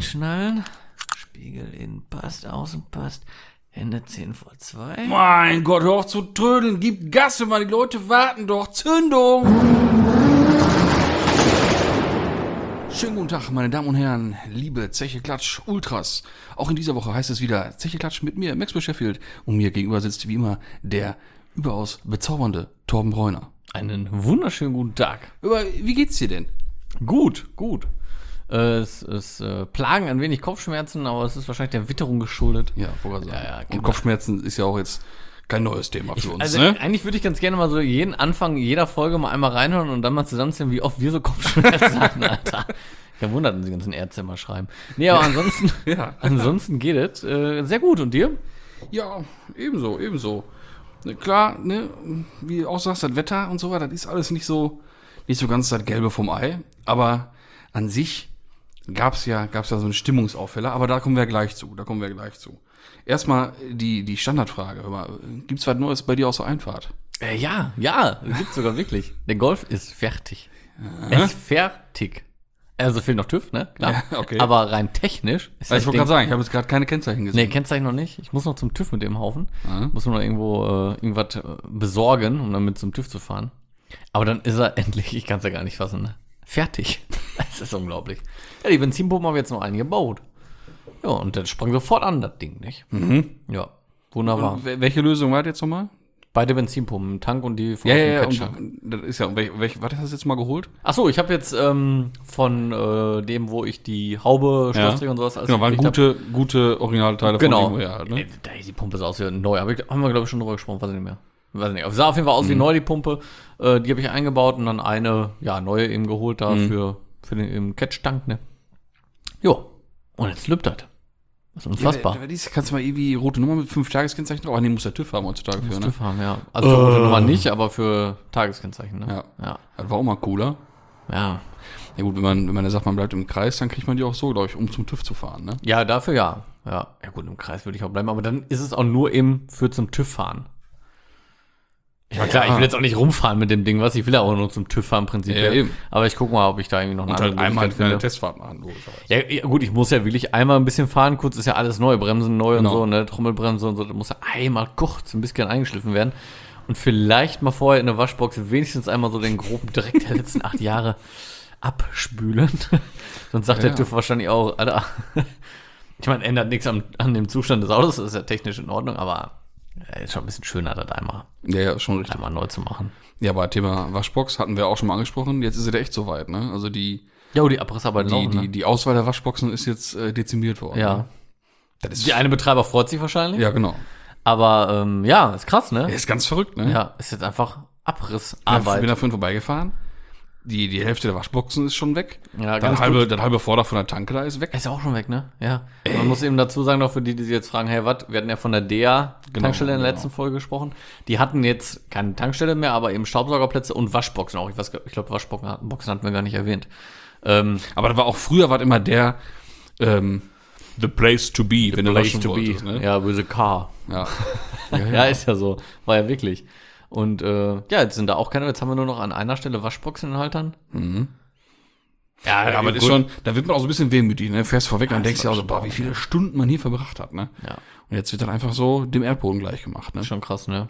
anschnallen. Spiegel innen passt, außen passt. Hände 10 vor 2. Mein Gott, hör auf zu trödeln. Gib Gas, Mann. Die Leute warten doch. Zündung! Schönen guten Tag, meine Damen und Herren, liebe Zeche Klatsch Ultras. Auch in dieser Woche heißt es wieder Zeche Klatsch mit mir, Max Sheffield. Und mir gegenüber sitzt wie immer der überaus bezaubernde Torben Bräuner. Einen wunderschönen guten Tag. Wie geht's dir denn? Gut. Es plagen ein wenig Kopfschmerzen, aber es ist wahrscheinlich der Witterung geschuldet. Ja, vorher sagen. Ja, und Kopfschmerzen ist ja auch jetzt kein neues Thema für uns, Also ne? eigentlich würde ich ganz gerne mal so jeden Anfang jeder Folge mal einmal reinhören und dann mal zusammenzählen, wie oft wir so Kopfschmerzen hatten, Alter. Kein Wunder, dass die ganzen Ärzte immer schreiben. Nee, aber ansonsten, ansonsten geht es sehr gut. Und dir? Ja, ebenso. Klar, ne, wie du auch sagst, das Wetter und so weiter, das ist alles nicht so ganz das Gelbe vom Ei. Aber an sich gab's ja so einen Stimmungsaufheller, aber da kommen wir gleich zu. Erstmal die Standardfrage. Hör mal, gibt's was Neues bei dir aus der Einfahrt? Ja, gibt's sogar wirklich. Der Golf ist fertig. Er ist fertig. Also fehlt noch TÜV, ne? Klar. Ja, okay. Aber rein technisch ist Ich wollte gerade sagen, ich habe jetzt gerade keine Kennzeichen gesehen. Nee, Kennzeichen noch nicht. Ich muss noch zum TÜV mit dem Haufen. Muss nur noch irgendwo irgendwas besorgen, um dann mit zum TÜV zu fahren. Aber dann ist er endlich, ich kann es ja gar nicht fassen, ne? Fertig. Das ist unglaublich. Ja, die Benzinpumpen haben wir jetzt noch eingebaut. Ja, und dann sprang sofort an, das Ding, nicht? Ja, wunderbar. Und welche Lösung war das jetzt nochmal? Beide Benzinpumpen, Tank und die von Ja, Catcher. und das ist ja, was hast du jetzt mal geholt? Achso, ich habe jetzt von dem, wo ich die Haube, Stoßträger und sowas alles Genau, waren gekriegt gute Originalteile Genau. von irgendwoher halt, ne? Die Pumpe sah aus wie neu. Haben wir, glaube ich, schon drüber gesprochen, weiß ich nicht mehr. Weiß nicht. Sah auf jeden Fall aus wie neu, die Pumpe. Die habe ich eingebaut und dann eine, neue eben geholt da für den Catch-Tank, ne? Jo. Und jetzt lübt das. Das ist unfassbar. Ja, kannst du mal irgendwie rote Nummer mit 5 Tageskennzeichen drauf? Nee, muss der TÜV haben heutzutage für, ne? TÜV haben, ja. Also für rote Nummer nicht, aber für Tageskennzeichen, ne? Ja. Das war auch mal cooler. Ja. Ja gut, wenn man sagt, man bleibt im Kreis, dann kriegt man die auch so, glaube ich, um zum TÜV zu fahren, ne? Ja, dafür ja. Ja gut, im Kreis würde ich auch bleiben, aber dann ist es auch nur eben für zum TÜV fahren. Ich meine, klar, ich will jetzt auch nicht rumfahren mit dem Ding, ich will ja auch nur zum TÜV fahren, prinzipiell. Ja, eben. Aber ich gucke mal, ob ich da irgendwie noch Und halt einmal eine Testfahrt machen, logischerweise. Ja, gut, ich muss ja wirklich einmal ein bisschen fahren, kurz ist ja alles neu, Bremsen neu Genau. und so, ne, Trommelbremse und so, da muss ja einmal kurz ein bisschen eingeschliffen werden. Und vielleicht mal vorher in der Waschbox wenigstens einmal so den groben Dreck der letzten 8 Jahre abspülen. Sonst sagt der TÜV wahrscheinlich auch, Alter, ich meine, ändert nichts an dem Zustand des Autos, das ist ja technisch in Ordnung, aber ist schon ein bisschen schöner, das einmal Schon richtig. neu zu machen. Ja, aber Thema Waschbox hatten wir auch schon mal angesprochen. Jetzt ist es echt soweit, ne? Also die Abrissarbeit auch, ne? die Auswahl der Waschboxen ist jetzt dezimiert worden. Ja. Ne? Das ist Die eine Betreiber freut sich wahrscheinlich. Ja, genau. Aber ist krass, ne? Ist ganz verrückt, ne? Ja, ist jetzt einfach Ich Abrissarbeit. bin da vorhin vorbeigefahren. Die Hälfte der Waschboxen ist schon weg. Ja, das ganz halbe Vordach von der Tanke da ist weg. Ist ja auch schon weg, ne? Ja. Man muss eben dazu sagen, noch für die sich jetzt fragen, hey, was? Wir hatten ja von der DEA-Tankstelle in der letzten Folge gesprochen. Die hatten jetzt keine Tankstelle mehr, aber eben Staubsaugerplätze und Waschboxen auch. Ich glaube, Waschboxen hatten wir gar nicht erwähnt. Aber das war auch früher immer der the place to be, wenn du waschen wolltest. Ne? Ja, with a car. Ja. Ja, ist ja so. War ja wirklich. Und jetzt sind da auch keine, jetzt haben wir nur noch an einer Stelle Waschboxen in Haltern. Ja, aber das ist schon, da wird man auch so ein bisschen wehmütig, ne? Fährst vorweg und denkst dir auch so, boah, wie viele Stunden man hier verbracht hat, ne? Ja. Und jetzt wird dann einfach so dem Erdboden gleich gemacht, ne? Schon krass, ne?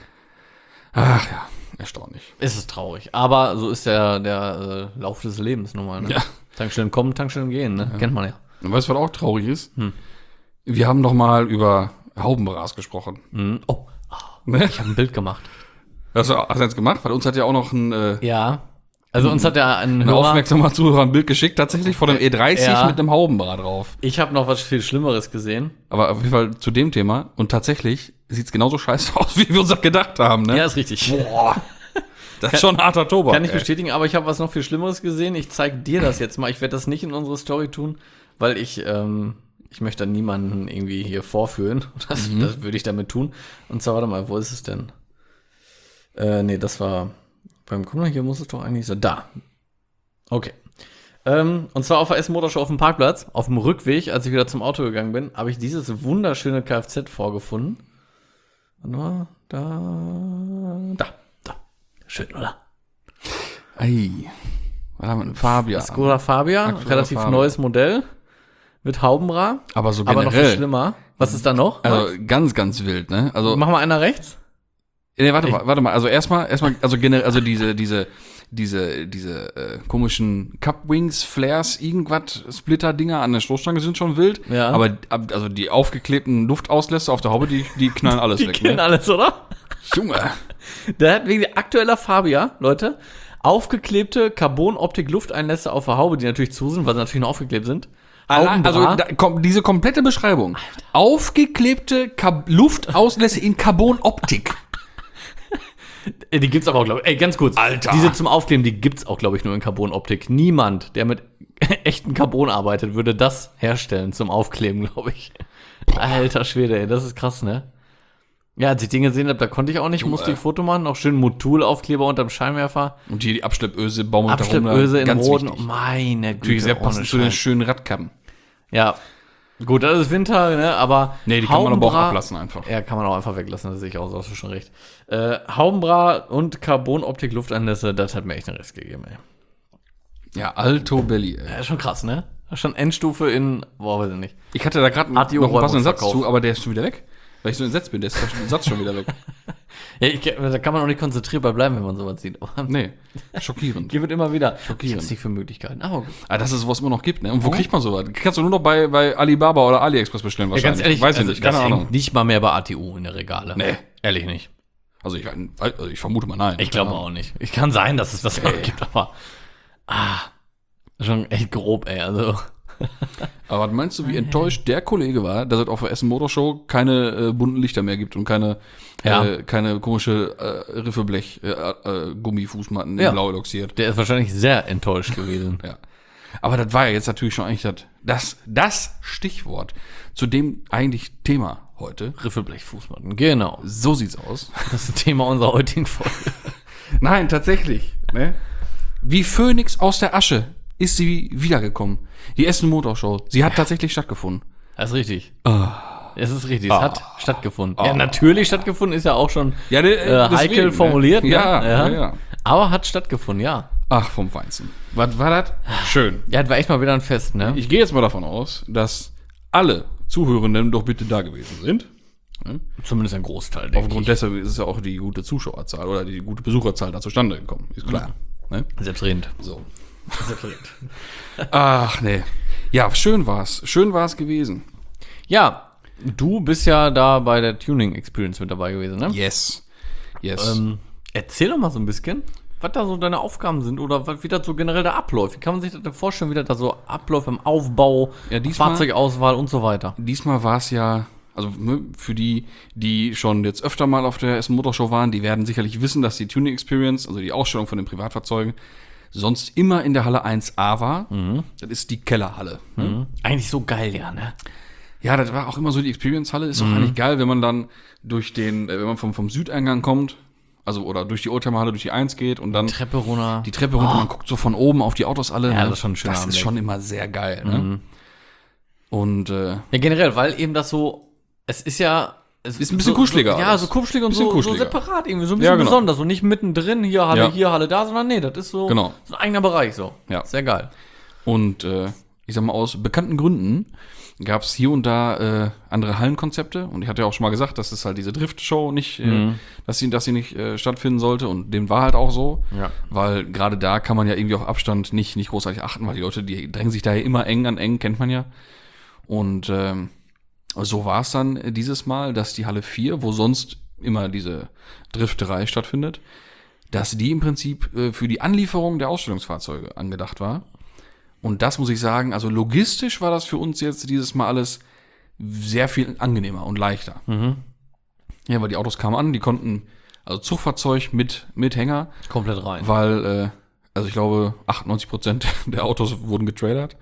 Ach ja, erstaunlich. Es ist traurig. Aber so ist der Lauf des Lebens nun mal, ne? Ja. Tankstellen kommen, Tankstellen gehen, ne? Kennt man ja. Und weißt du, was auch traurig ist? Wir haben doch mal über Haubenbras gesprochen. Oh, Ne? ich habe ein Bild gemacht. Hast du jetzt gemacht? Weil uns hat ja auch noch ein Ja. Also uns hat ja ein aufmerksamer Zuhörer ein Bild geschickt, tatsächlich von einem E30 Ja. mit einem Haubenbras drauf. Ich habe noch was viel Schlimmeres gesehen. Aber auf jeden Fall zu dem Thema. Und tatsächlich sieht's genauso scheiße aus, wie wir uns das gedacht haben, ne? Ja, ist richtig. Boah. Das ist schon ein harter Tobak. Kann ich bestätigen, aber ich habe was noch viel Schlimmeres gesehen. Ich zeige dir das jetzt mal. Ich werde das nicht in unsere Story tun, weil ich möchte da niemanden irgendwie hier vorführen. Das würde ich damit tun. Und zwar, warte mal, wo ist es denn? Nee, das war beim Kunden. Hier muss es doch eigentlich so. Da. Okay. Und zwar auf der Essen Motorshow auf dem Parkplatz. Auf dem Rückweg, als ich wieder zum Auto gegangen bin, habe ich dieses wunderschöne Kfz vorgefunden. Warte mal, da. Schön, oder? Ei. Was haben wir? Ein Fabia. Skoda Fabia, Skoda relativ Fabia. neues Modell. mit Haubenbra. Aber so Aber noch viel generell. schlimmer. Was ist da noch? Also ganz, ganz wild, ne? Also, Mach mal einer rechts. nee, warte mal. Also erstmal, also generell, also diese komischen Cup-Wings, Flares, irgendwas, Splitter-Dinger an der Stoßstange sind schon wild. Ja. Aber also die aufgeklebten Luftauslässe auf der Haube, die knallen alles Die weg. kennen Ne? alles, oder? Junge. Der hat wegen aktueller Fabia, Leute, aufgeklebte Carbon-Optik-Lufteinlässe auf der Haube, die natürlich zu sind, weil sie natürlich noch aufgeklebt sind. Also diese komplette Beschreibung. Aufgeklebte Luftauslässe in Carbon-Optik. Die gibt's aber auch, glaube ich. Ey, ganz kurz. Alter. Diese zum Aufkleben, die gibt's auch, glaube ich, nur in Carbon-Optik. Niemand, der mit echten Carbon arbeitet, würde das herstellen zum Aufkleben, glaube ich. Alter Schwede, ey, das ist krass, ne? Ja, als ich den gesehen habe, da konnte ich auch nicht, musste ich Foto machen. Auch schön Motul-Aufkleber unterm Scheinwerfer. Und hier die Abschleppöse, Baum Abschleppöse in ganz roten. wichtig. Meine Güte. Natürlich sehr passend ohne zu den Scheiß. schönen Radkappen. Ja. Gut, das ist Winter, ne? Aber Nee, die kann man aber auch Haubenbra- ablassen einfach. Ja, kann man auch einfach weglassen, das sehe ich auch, so, hast du schon recht. Haubenbra und Carbon-Optik-Lufteinlässe, das hat mir echt einen Rest gegeben, ey. Ja, Alto Belli, ey. Ja, ist schon krass, ne? Schon Endstufe in, weiß ich nicht. Ich hatte da gerade noch ATO einen passenden Satz Räumungsverkauf. zu, aber der ist schon wieder weg. Weil ich so entsetzt bin, der ist der Satz schon wieder weg. Ja, da kann man auch nicht konzentriert bei bleiben, wenn man sowas sieht. Nee, schockierend. Hier wird immer wieder. Schockierend. Gibt's nicht für Möglichkeiten. Aber gut. Ah, dass es sowas immer noch gibt, ne? Und wo kriegt man sowas? Kannst du nur noch bei Alibaba oder AliExpress bestellen Ja, wahrscheinlich. ganz ehrlich, weiß ich also, nicht, keine das Ahnung. hängt nicht mal mehr bei ATU in der Regale. Nee. Ehrlich nicht. Also ich vermute mal nein. Ich glaube auch nicht. Ich kann sein, dass es das noch gibt, aber schon echt grob, ey. Also Aber was meinst du, wie enttäuscht der Kollege war, dass es auf der Essen Motorshow keine bunten Lichter mehr gibt und keine komische Riffeblech Gummifußmatten in Blau loxiert? der ist wahrscheinlich sehr enttäuscht gewesen. Ja. Aber das war ja jetzt natürlich schon eigentlich das Stichwort zu dem eigentlich Thema heute. Riffelblechfußmatten, genau. So sieht's aus. Das ist Thema unserer heutigen Folge. Nein, tatsächlich. Ne? Wie Phönix aus der Asche ist sie wiedergekommen. Die Essen Motorshow. Sie hat tatsächlich stattgefunden. Das ist richtig. Es ist richtig, es hat stattgefunden. Ja, natürlich stattgefunden, ist ja auch schon heikel deswegen, formuliert. Ne? Ne? Ja. Aber hat stattgefunden, ja. Ach, vom Feinsten. Was war das? Schön. Ja, das war echt mal wieder ein Fest, ne? Ich gehe jetzt mal davon aus, dass alle Zuhörenden doch bitte da gewesen sind. Zumindest ein Großteil, denke Aufgrund deshalb ist es ja auch die gute Zuschauerzahl oder die gute Besucherzahl da zustande gekommen. Ist klar. Ne? ich. Selbstredend. So. Selbstredend. Ach, nee. Ja, schön war's. Schön war's gewesen. Ja, du bist ja da bei der Tuning Experience mit dabei gewesen, ne? Yes. Erzähl doch mal so ein bisschen, was da so deine Aufgaben sind oder wie das so generell da abläuft. Wie kann man sich das denn vorstellen, wie das da so abläuft im Aufbau, Ja, diesmal- Fahrzeugauswahl und so weiter? Diesmal war es ja, also für die schon jetzt öfter mal auf der Essen Motorshow waren, die werden sicherlich wissen, dass die Tuning Experience, also die Ausstellung von den Privatfahrzeugen, sonst immer in der Halle 1A war. Das ist die Kellerhalle. Eigentlich so geil, ja, ne? Ja, das war auch immer so die Experience-Halle. Ist auch eigentlich geil, wenn man dann wenn man vom Südeingang kommt, also oder durch die Oldtimer-Halle, durch die 1 geht und dann Treppe runter. die Treppe runter, man guckt so von oben auf die Autos alle. Ja, ne? das ist schon ein schöner Das ist Anblick. schon immer sehr geil, ne? Und Ja, generell, weil eben das so, es ist ja... Es Ist ein bisschen kuscheliger So, ja, alles. so kuschelig und Bisschen so kuscheliger. separat irgendwie, so ein bisschen Ja, genau. besonders. Und nicht mittendrin, hier Halle, Ja. da, sondern nee, das ist so, Genau. so ein eigener Bereich so. Ja. Sehr geil. Und ich sag mal, aus bekannten Gründen gab es hier und da andere Hallenkonzepte. Und ich hatte ja auch schon mal gesagt, dass es halt diese Drift-Show nicht, dass sie nicht stattfinden sollte. Und dem war halt auch so. Ja. Weil gerade da kann man ja irgendwie auf Abstand nicht großartig achten, weil die Leute, die drängen sich da ja immer eng an eng, kennt man ja. Und so war es dann dieses Mal, dass die Halle 4, wo sonst immer diese Drifterei stattfindet, dass die im Prinzip für die Anlieferung der Ausstellungsfahrzeuge angedacht war. Und das muss ich sagen, also logistisch war das für uns jetzt dieses Mal alles sehr viel angenehmer und leichter. Ja, weil die Autos kamen an, die konnten, also Zugfahrzeug mit Hänger, Komplett rein. weil, also ich glaube, 98% der Autos wurden getrailert.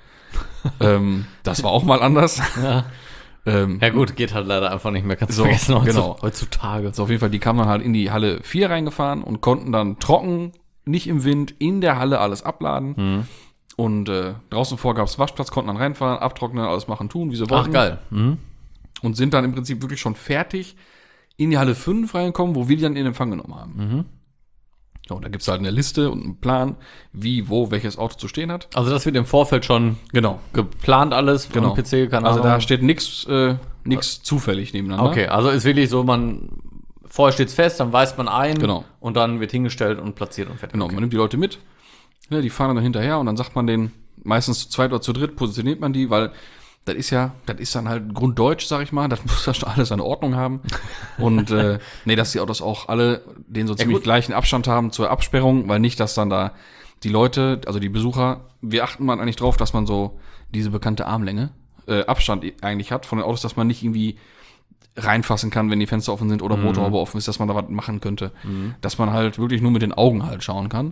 Das war auch mal anders. Ja. Ja gut, geht halt leider einfach nicht mehr. Kannst du So, vergessen genau. heutzutage. So, auf jeden Fall, die kamen dann halt in die Halle 4 reingefahren und konnten dann trocken, nicht im Wind, in der Halle alles abladen. Und draußen vor gab es Waschplatz, konnten dann reinfahren, abtrocknen, alles machen, tun, wie sie wollten. Ach, geil. Und sind dann im Prinzip wirklich schon fertig in die Halle 5 reingekommen, wo wir die dann in Empfang genommen haben. Ja, und da gibt es halt eine Liste und einen Plan, wie, wo, welches Auto zu stehen hat. Also das wird im Vorfeld schon geplant alles Genau. am PC, keine Also Ahnung. da steht nichts zufällig nebeneinander. Okay, also ist wirklich so, vorher steht's fest, dann weist man ein Genau. und dann wird hingestellt und platziert und fertig. Genau, man nimmt die Leute mit, ne, die fahren dann hinterher und dann sagt man denen, meistens zu zweit oder zu dritt positioniert man die, weil das ist dann halt grunddeutsch, sag ich mal, das muss ja schon alles eine Ordnung haben. Und dass die Autos auch alle den so ziemlich gleichen Abstand haben zur Absperrung, weil nicht, dass dann da die Leute, also die Besucher, wir achten mal eigentlich drauf, dass man so diese bekannte Armlänge, Abstand eigentlich hat von den Autos, dass man nicht irgendwie reinfassen kann, wenn die Fenster offen sind oder Motorhaube offen ist, dass man da was machen könnte. Dass man halt wirklich nur mit den Augen halt schauen kann.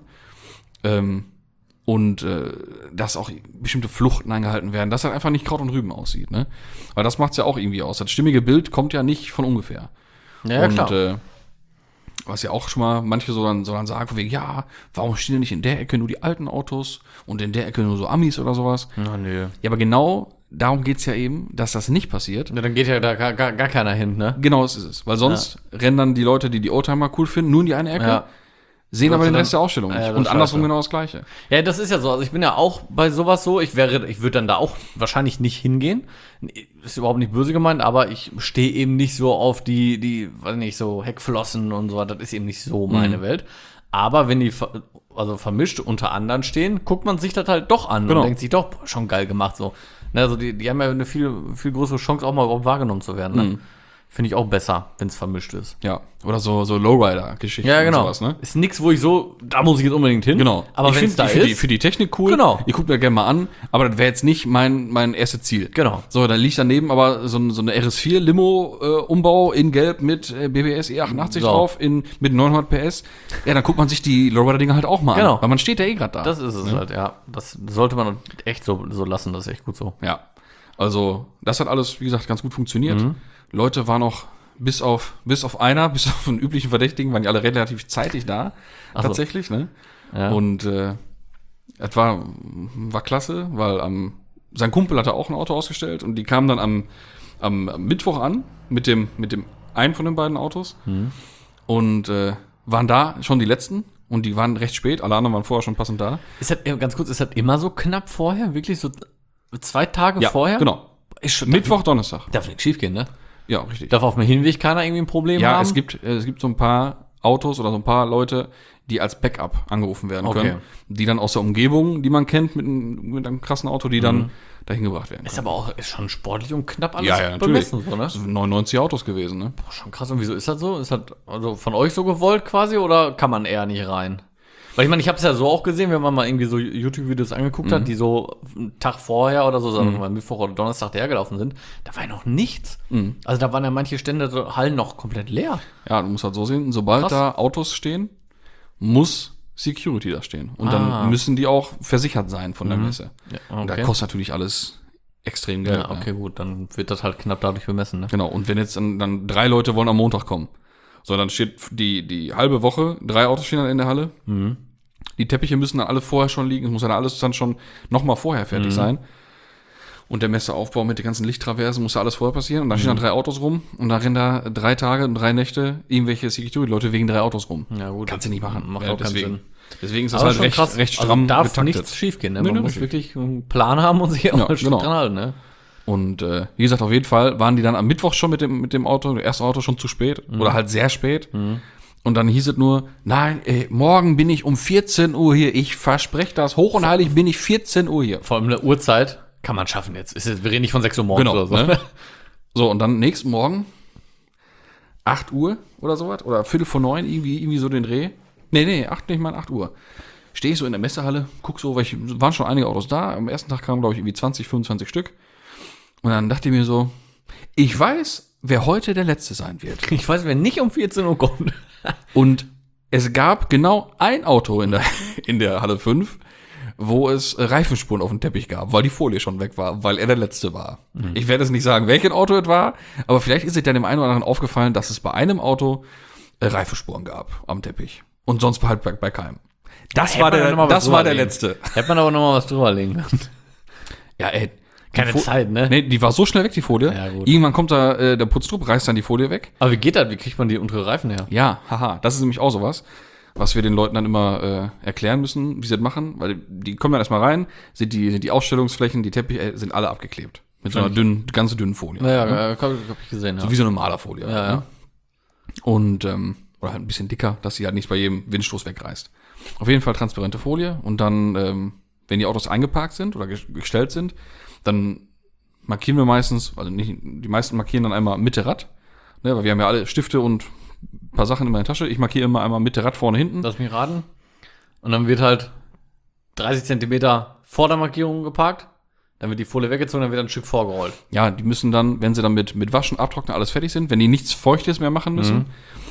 Dass auch bestimmte Fluchten eingehalten werden, dass halt einfach nicht Kraut und Rüben aussieht, ne? Weil das macht's ja auch irgendwie aus. Das stimmige Bild kommt ja nicht von ungefähr. Ja, klar. Was ja auch schon mal manche so dann sagen, von wegen, ja, warum stehen denn nicht in der Ecke nur die alten Autos und in der Ecke nur so Amis oder sowas? Na, nö. Ja, aber genau darum geht's ja eben, dass das nicht passiert. Ja, dann geht ja da gar keiner hin, ne? Genau, das ist es. Weil sonst rennen dann die Leute, die Oldtimer cool finden, nur in die eine Ecke, sehen aber den Rest der Ausstellung nicht. Und andersrum genau das Gleiche. Ja, das ist ja so. Also ich bin ja auch bei sowas so. Ich würde dann da auch wahrscheinlich nicht hingehen. Ist überhaupt nicht böse gemeint, aber ich stehe eben nicht so auf die, weiß nicht, so Heckflossen und so. Das ist eben nicht so meine Welt. Aber wenn die vermischt unter anderen stehen, guckt man sich das halt doch an und denkt sich doch, boah, schon geil gemacht so. Ne, also die haben ja eine viel, viel größere Chance, auch mal überhaupt wahrgenommen zu werden. Ne? Finde ich auch besser, wenn es vermischt ist. Ja, oder so Lowrider-Geschichten Ja, genau. und sowas, ne? Ist nix, wo ich so, da muss ich jetzt unbedingt hin. Genau. Aber wenn es da ist. Für die Technik cool. Genau. Ich gucke mir gerne mal an, aber das wäre jetzt nicht mein erstes Ziel. Genau. So, da liegt daneben aber so eine RS4-Limo-Umbau in Gelb mit BBS E88 drauf, mit 900 PS. Ja, dann guckt man sich die Lowrider-Dinger halt auch mal an. Weil man steht ja eh gerade da. Das ist es halt, ja. Das sollte man echt so lassen, das ist echt gut so. Ja. Also, das hat alles, wie gesagt, ganz gut funktioniert. Leute waren auch bis auf einen üblichen Verdächtigen, waren die alle relativ zeitig da. Tatsächlich, ne? Ja. Und es war klasse, weil sein Kumpel hatte auch ein Auto ausgestellt und die kamen dann am Mittwoch an mit dem einen von den beiden Autos und waren da schon die letzten. Und die waren recht spät, alle anderen waren vorher schon passend da. Ist das, ganz kurz, ist das immer so knapp vorher? Wirklich so 2 Tage vorher? Genau. Mittwoch, Donnerstag. Darf nichts schief gehen, ne? Ja, richtig. Darf auf dem Hinweg keiner irgendwie ein Problem haben? Ja, es gibt so ein paar Autos oder so ein paar Leute, die als Backup angerufen werden können. Die dann aus der Umgebung, die man kennt, mit einem krassen Auto, die dann dahin gebracht werden können. Ist aber auch schon sportlich und knapp alles natürlich. bemessen, so, ne? Das sind 99 Autos gewesen, ne? Boah, schon krass. Und wieso ist das so? Ist das also von euch so gewollt quasi oder kann man eher nicht rein? Weil ich meine, ich habe es ja so auch gesehen, wenn man mal irgendwie so YouTube-Videos angeguckt hat, die so einen Tag vorher oder so, sagen wir mal Mittwoch oder Donnerstag hergelaufen sind, da war ja noch nichts. Also da waren ja manche Stände, so Hallen noch komplett leer. Ja, du musst halt so sehen, sobald da Autos stehen, muss Security da stehen. Und dann müssen die auch versichert sein von der Messe. Ja, okay. Und da kostet natürlich alles extrem Geld. Ja, okay, gut, dann wird das halt knapp dadurch bemessen, ne? Genau, und wenn jetzt dann 3 Leute wollen am Montag kommen, so, dann steht die halbe Woche, 3 Autos stehen dann in der Halle. Die Teppiche müssen dann alle vorher schon liegen. Es muss dann alles dann schon nochmal vorher fertig sein. Und der Messeaufbau mit den ganzen Lichttraversen muss ja alles vorher passieren. Und dann stehen da 3 Autos rum. Und dann rennen da 3 Tage und 3 Nächte irgendwelche Security-Leute wegen 3 Autos rum. Ja, gut. Kannst du nicht machen. Macht auch keinen Sinn. Deswegen ist das halt recht stramm darf getaktet. nichts schief gehen, ne? Man muss wirklich einen Plan haben und sich auch dran halten, ne? Und wie gesagt, auf jeden Fall waren die dann am Mittwoch schon mit dem Auto, das erste Auto schon zu spät oder halt sehr spät. Und dann hieß es nur, nein, morgen bin ich um 14 Uhr hier. Ich verspreche das, hoch und heilig bin ich 14 Uhr hier. Vor allem eine Uhrzeit kann man schaffen jetzt. Wir reden nicht von 6 Uhr morgens oder so. Ne? So, und dann nächsten Morgen 8 Uhr oder sowas oder Viertel vor 9, irgendwie so den Dreh. Nee, 8 Uhr. Stehe ich so in der Messehalle, guck so, waren schon einige Autos da. Am ersten Tag kamen, glaube ich, irgendwie 20, 25 Stück. Und dann dachte ich mir so, ich weiß, wer heute der Letzte sein wird. Ich weiß, wer nicht um 14 Uhr kommt. Und es gab genau ein Auto in der Halle 5, wo es Reifenspuren auf dem Teppich gab, weil die Folie schon weg war, weil er der Letzte war. Ich werde jetzt nicht sagen, welches Auto es war, aber vielleicht ist es dann dem einen oder anderen aufgefallen, dass es bei einem Auto Reifenspuren gab am Teppich. Und sonst halt bei keinem. Das war der Letzte. Hätte man aber noch mal was drüberlegen können. Ja, ey. Keine Zeit, ne? Nee, die war so schnell weg, die Folie. Ja, gut. Irgendwann kommt da der Putztrupp, reißt dann die Folie weg. Aber wie geht das? Wie kriegt man die untere Reifen her? Ja, haha, das ist nämlich auch sowas. was wir den Leuten dann immer erklären müssen, wie sie das machen, weil die kommen dann erstmal rein, sind die Ausstellungsflächen, die Teppiche sind alle abgeklebt. Mit so einer ganz dünnen Folie. Naja, hab ich gesehen, So wie so eine Malerfolie. Ja, ne? Und, oder halt ein bisschen dicker, dass sie halt nicht bei jedem Windstoß wegreißt. Auf jeden Fall transparente Folie und dann, wenn die Autos eingeparkt sind oder gestellt sind, dann markieren wir meistens, also nicht, die meisten markieren dann einmal Mitte Rad, ne, weil wir haben ja alle Stifte und ein paar Sachen in meiner Tasche. Ich markiere immer einmal Mitte Rad vorne, hinten. Lass mich raten. Und dann wird halt 30 Zentimeter vor der Markierung geparkt. Dann wird die Folie weggezogen, dann wird ein Stück vorgerollt. Ja, die müssen dann, wenn sie dann mit Waschen, Abtrocknen, alles fertig sind, wenn die nichts Feuchtes mehr machen müssen,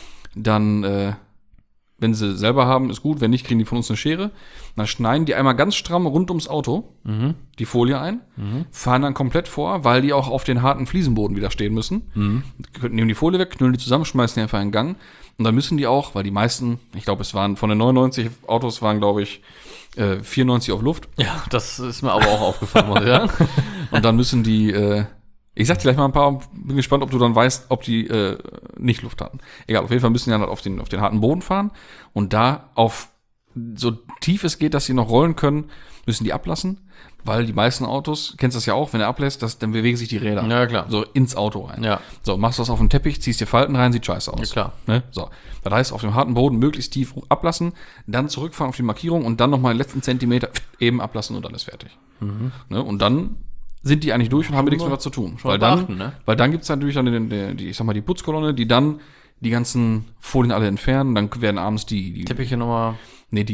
dann, wenn sie selber haben, ist gut. Wenn nicht, kriegen die von uns eine Schere. Dann schneiden die einmal ganz stramm rund ums Auto die Folie ein, fahren dann komplett vor, weil die auch auf den harten Fliesenboden wieder stehen müssen. Nehmen die Folie weg, knüllen die zusammen, schmeißen die einfach in den Gang. Und dann müssen die auch, weil die meisten, ich glaube, es waren von den 99 Autos, waren, glaube ich, 94 auf Luft. Ja, das ist mir aber auch aufgefallen, muss ich sagen. Und dann müssen die, ich sag dir gleich mal ein paar, bin gespannt, ob du dann weißt, ob die nicht Luft hatten. Egal, auf jeden Fall müssen die dann auf den harten Boden fahren und da auf so tief es geht, dass sie noch rollen können, müssen die ablassen, weil die meisten Autos, kennst das ja auch, wenn er ablässt, dann bewegen sich die Räder. Ja, klar. So ins Auto rein. Ja. So, machst du das auf dem Teppich, ziehst dir Falten rein, sieht scheiße aus. Ja, klar. Ne? So. Das heißt, auf dem harten Boden möglichst tief ablassen, dann zurückfahren auf die Markierung und dann nochmal den letzten Zentimeter eben ablassen und dann ist fertig. Ne? Und dann sind die eigentlich durch und haben mit nichts mehr zu tun. Weil dann gibt's natürlich dann die Putzkolonne, die dann die ganzen Folien alle entfernen, dann werden abends die Teppiche nochmal. Nee,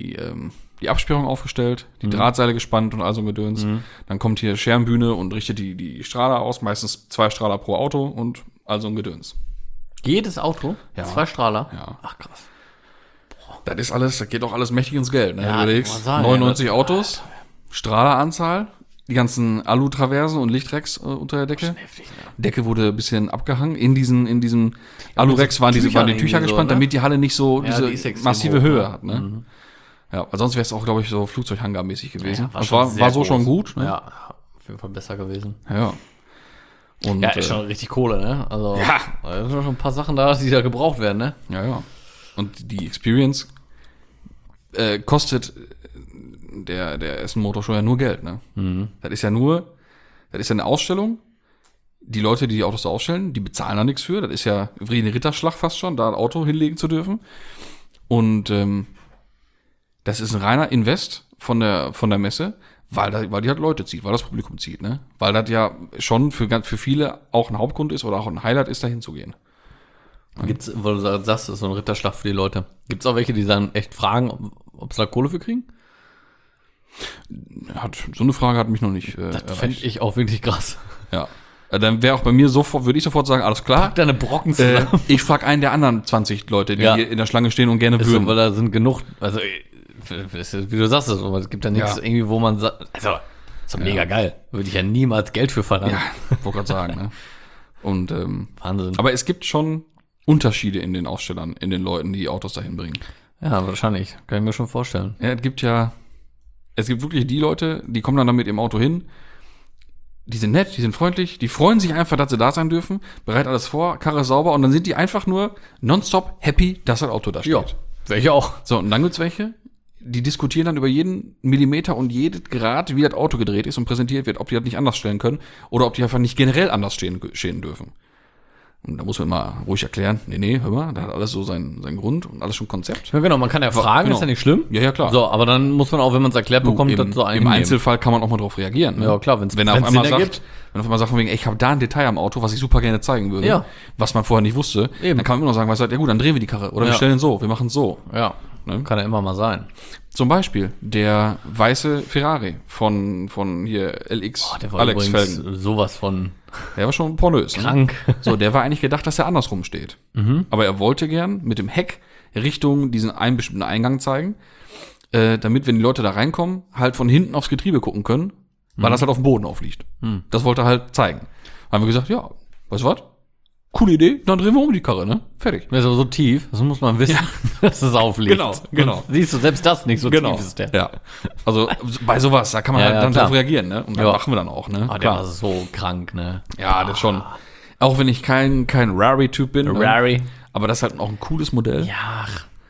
die Absperrung aufgestellt, die Drahtseile gespannt und all so ein Gedöns. Dann kommt hier Scherbenbühne und richtet die Strahler aus, meistens 2 Strahler pro Auto und all so ein Gedöns. Jedes Auto? Ja. 2 Strahler? Ja. Ach, krass. Das ist alles, das geht doch alles mächtig ins Geld. Ne? Ja, Du überlegst, kann man sagen, 99 Autos, Strahleranzahl, die ganzen Alu-Traversen und Lichtrecks unter der Decke. Heftig, ne? Decke wurde ein bisschen abgehangen. In diesem Alu-Rex waren die Tücher gespannt, so, ne? damit die Halle nicht so Ja, die ist diese extrem massive hoch, Höhe ne? hat. Ne? Ja, weil sonst wäre es auch, glaube ich, so Flugzeughangar-mäßig gewesen. Ja, das war so schon gut. Ne? Ja, auf jeden Fall besser gewesen. Ja. Und, Ja, ist schon richtig Kohle, ne? Also, Ja. da sind schon ein paar Sachen da, die da gebraucht werden, ne? Ja. Und die Experience kostet der Essen Motorshow ja nur Geld, ne? Das ist ja eine Ausstellung. Die Leute, die Autos da ausstellen, die bezahlen da nichts für. Das ist ja wie eine Ritterschlag fast schon, da ein Auto hinlegen zu dürfen. Und das ist ein reiner Invest von der Messe, weil die halt Leute zieht, weil das Publikum zieht, ne? Weil das ja schon für viele auch ein Hauptgrund ist oder auch ein Highlight ist, da hinzugehen. Gibt's, weil du sagst, das ist so ein Ritterschlag für die Leute. Gibt's auch welche, die dann echt fragen, ob sie da Kohle für kriegen? So eine Frage hat mich noch nicht Das fände ich auch wirklich krass. Ja. Dann wäre auch bei mir würde ich sofort sagen, alles klar. Deine Brocken zusammen. Ich frage einen der anderen 20 Leute, die hier in der Schlange stehen und gerne Ist würden. so, weil da sind genug, also wie du sagst, es gibt da nichts irgendwie, wo man sagt, also ist doch mega geil. Würde ich ja niemals Geld für verlangen. Ja, wollte gerade sagen, ne? Und Wahnsinn. aber es gibt schon Unterschiede in den Ausstellern, in den Leuten, die Autos dahin bringen. Ja, wahrscheinlich. Kann ich mir schon vorstellen. Ja, es gibt wirklich die Leute, die kommen dann mit ihrem Auto hin, die sind nett, die sind freundlich, die freuen sich einfach, dass sie da sein dürfen, bereiten alles vor, Karre sauber und dann sind die einfach nur nonstop happy, dass das Auto da steht. Ja, welche auch. So, und dann gibt's welche, die diskutieren dann über jeden Millimeter und jedes Grad, wie das Auto gedreht ist und präsentiert wird, ob die das nicht anders stellen können oder ob die einfach nicht generell anders stehen dürfen. Und da muss man mal ruhig erklären, nee, hör mal, da hat alles so seinen Grund und alles schon Konzept. Ja, genau, man kann ja fragen, genau. ist ja nicht schlimm. Ja, klar. So, aber dann muss man auch, wenn man es erklärt bekommt, das so Im einnehmen. Einzelfall kann man auch mal drauf reagieren. Ne? Ja, klar, wenn er auf Sinn einmal ergibt. sagt, wenn er auf einmal sagt, von wegen, ey, ich habe da ein Detail am Auto, was ich super gerne zeigen würde, Ja. was man vorher nicht wusste, Eben. dann kann man immer noch sagen, weißt du, ja gut, dann drehen wir die Karre oder wir Ja. stellen so, wir machen so. Ja, Ne? kann ja immer mal sein. Zum Beispiel der weiße Ferrari von hier LX, Der war Alex übrigens Felgen. sowas von Der war schon pornös. Ne? krank. So, der war eigentlich gedacht, dass er andersrum steht. Aber er wollte gern mit dem Heck Richtung diesen einen bestimmten Eingang zeigen, damit, wenn die Leute da reinkommen, halt von hinten aufs Getriebe gucken können, weil das halt auf dem Boden aufliegt. Das wollte er halt zeigen. Haben wir gesagt, ja, weißt du was? Coole Idee, dann drehen wir um die Karre, ne? Fertig. Der ist aber so tief, das muss man wissen, dass es aufliegt. Genau. Und siehst du, selbst das nicht, so tief ist der. Ja. Also bei sowas, da kann man Ja, halt ja, dann klar. drauf reagieren, ne? Und dann Ja. machen wir dann auch, ne? Ah, der war so krank, ne? Ja, das schon. Auch wenn ich kein Rari-Typ bin. Ne? Rari. Aber das ist halt auch ein cooles Modell. Ja,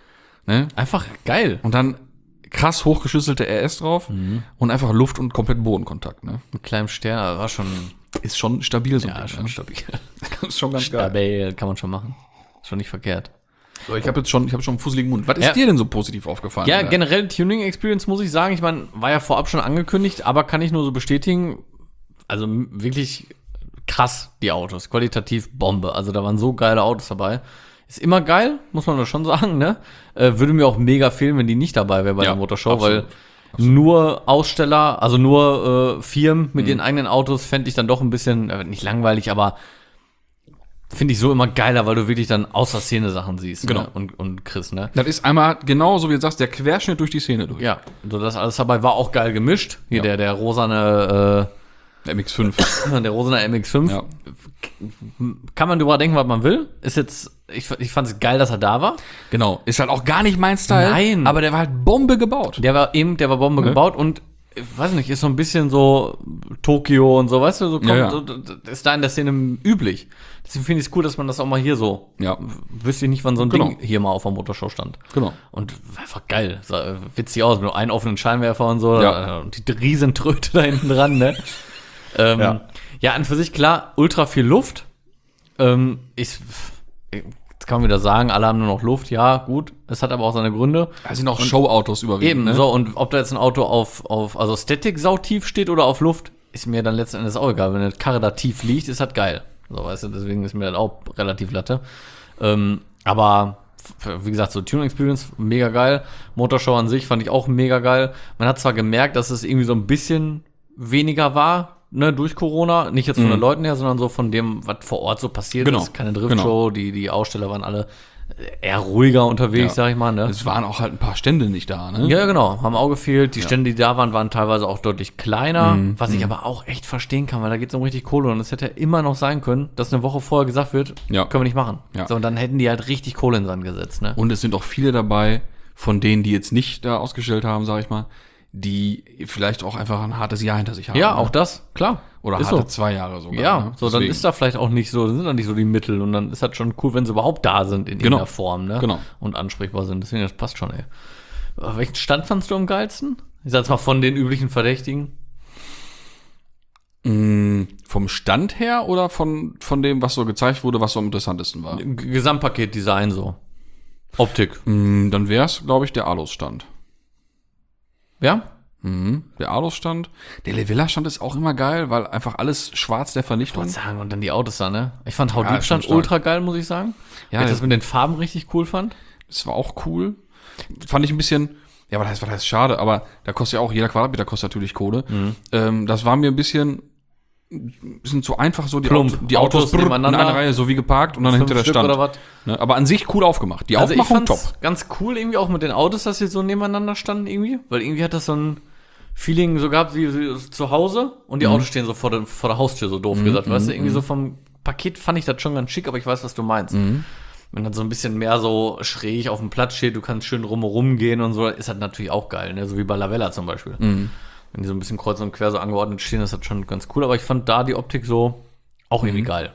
Ne? Einfach geil. Und dann krass hochgeschüsselte RS drauf und einfach Luft- und komplett Bodenkontakt. Ne? Mit kleinem Stern, das war schon, Ist schon stabil so. ja, schon stabil. ist schon ganz geil. Stabil, kann man schon machen. Schon nicht verkehrt. So, ich habe schon einen fusseligen Mund. Was ist Ja. dir denn so positiv aufgefallen? Ja, generell Tuning-Experience muss ich sagen, ich meine, war ja vorab schon angekündigt, aber kann ich nur so bestätigen, also wirklich krass, die Autos, qualitativ Bombe. Also da waren so geile Autos dabei. Ist immer geil, muss man das schon sagen, ne? Würde mir auch mega fehlen, wenn die nicht dabei wäre bei Ja, der Motorshow, absolut. weil nur Aussteller, also nur Firmen mit ihren eigenen Autos fände ich dann doch ein bisschen, nicht langweilig, aber finde ich so immer geiler, weil du wirklich dann außer Szene Sachen siehst. Genau. Ne? Und Chris, ne? Das ist einmal genau so, wie du sagst, der Querschnitt durch die Szene durch. Ja, so das alles dabei war auch geil gemischt. Hier Ja. der rosane, Der MX5. der rosane MX5. ja. Kann man drüber denken, was man will. Ist jetzt, ich fand es geil, dass er da war. Genau. Ist halt auch gar nicht mein Style. Nein. Aber der war halt Bombe gebaut. Der war Bombe gebaut und ich weiß nicht, ist so ein bisschen so Tokio und so, weißt du, so kommt, Ja. so, ist da in der Szene üblich. Deswegen finde ich es cool, dass man das auch mal hier so, Ja. wüsste ich nicht, wann so ein Genau. Ding hier mal auf der Motorshow stand. Genau. Und einfach geil, sah witzig aus, mit einem offenen Scheinwerfer und so, Ja. und die Riesentröte da hinten dran, ne? Ja, an für sich klar, ultra viel Luft. Jetzt kann man wieder sagen, alle haben nur noch Luft, ja, gut. Es hat aber auch seine Gründe. Da sind auch Showautos überwiegend. Eben, ne? so, und ob da jetzt ein Auto also Static sautief steht oder auf Luft, ist mir dann letzten Endes auch egal. Wenn eine Karre da tief liegt, ist halt geil. So, weißt du, deswegen ist mir das auch relativ Latte. Aber wie gesagt, so Tuning Experience, mega geil. Motorshow an sich fand ich auch mega geil. Man hat zwar gemerkt, dass es irgendwie so ein bisschen weniger war, ne, durch Corona. Nicht jetzt von den Leuten her, sondern so von dem, was vor Ort so passiert Genau. ist. Keine Driftshow, die Aussteller waren alle eher ruhiger unterwegs, Ja. sag ich mal, ne? Es waren auch halt ein paar Stände nicht da, ne? Ja, genau, haben auch gefehlt. Die Stände, die da waren teilweise auch deutlich kleiner, was ich aber auch echt verstehen kann, weil da geht es um richtig Kohle und es hätte ja immer noch sein können, dass eine Woche vorher gesagt wird, Ja. können wir nicht machen. Ja. So, und dann hätten die halt richtig Kohle in den Sand gesetzt, ne? Und es sind auch viele dabei, von denen, die jetzt nicht da ausgestellt haben, sag ich mal, die vielleicht auch einfach ein hartes Jahr hinter sich haben. Ja, ne? auch das, klar. Oder ist harte so. 2 Jahre sogar. Ja, ne? so, dann Deswegen. ist da vielleicht auch nicht so, sind dann nicht so die Mittel und dann ist das schon cool, wenn sie überhaupt da sind in Genau. irgendeiner Form, ne? Genau. Und ansprechbar sind. Deswegen, das passt schon, ey. Welchen Stand fandst du am geilsten? Ich sag's mal von den üblichen Verdächtigen. Vom Stand her oder von dem, was so gezeigt wurde, was so am interessantesten war? Gesamtpaket Design so. Optik. Dann wäre es, glaube ich, der Alus-Stand. Ja? Der Alus-Stand. Der Levilla-Stand ist auch immer geil, weil einfach alles schwarz der Vernichtung. Und sagen, und dann die Autos da, ne? Ich fand Ja, Hautdiebstand ist schon stark. ultra geil, muss ich sagen. Ja, Weil ich ja. das mit den Farben richtig cool fand. Das war auch cool. Fand ich ein bisschen, ja, was heißt schade, aber da kostet ja auch, jeder Quadratmeter kostet natürlich Kohle. Das war mir ein bisschen zu einfach, so die, Plump. die Autos Autos nebeneinander. in einer Reihe so wie geparkt und dann 5 hinter der Stück Stand. oder was? Ne? Aber an sich cool aufgemacht. Die Also ich Aufmachung fand's top. ganz cool irgendwie auch mit den Autos, dass sie so nebeneinander standen irgendwie. Weil irgendwie hat das so ein Feeling so gehabt wie zu Hause und die Autos stehen so vor der Haustür, so doof gesagt. Weißt du, irgendwie so vom Paket fand ich das schon ganz schick, aber ich weiß, was du meinst. Wenn dann so ein bisschen mehr so schräg auf dem Platz steht, du kannst schön rumherum gehen und so, ist das natürlich auch geil, ne? So wie bei Lavella zum Beispiel. Wenn die so ein bisschen kreuz und quer so angeordnet stehen, ist das schon ganz cool. Aber ich fand da die Optik so auch irgendwie geil.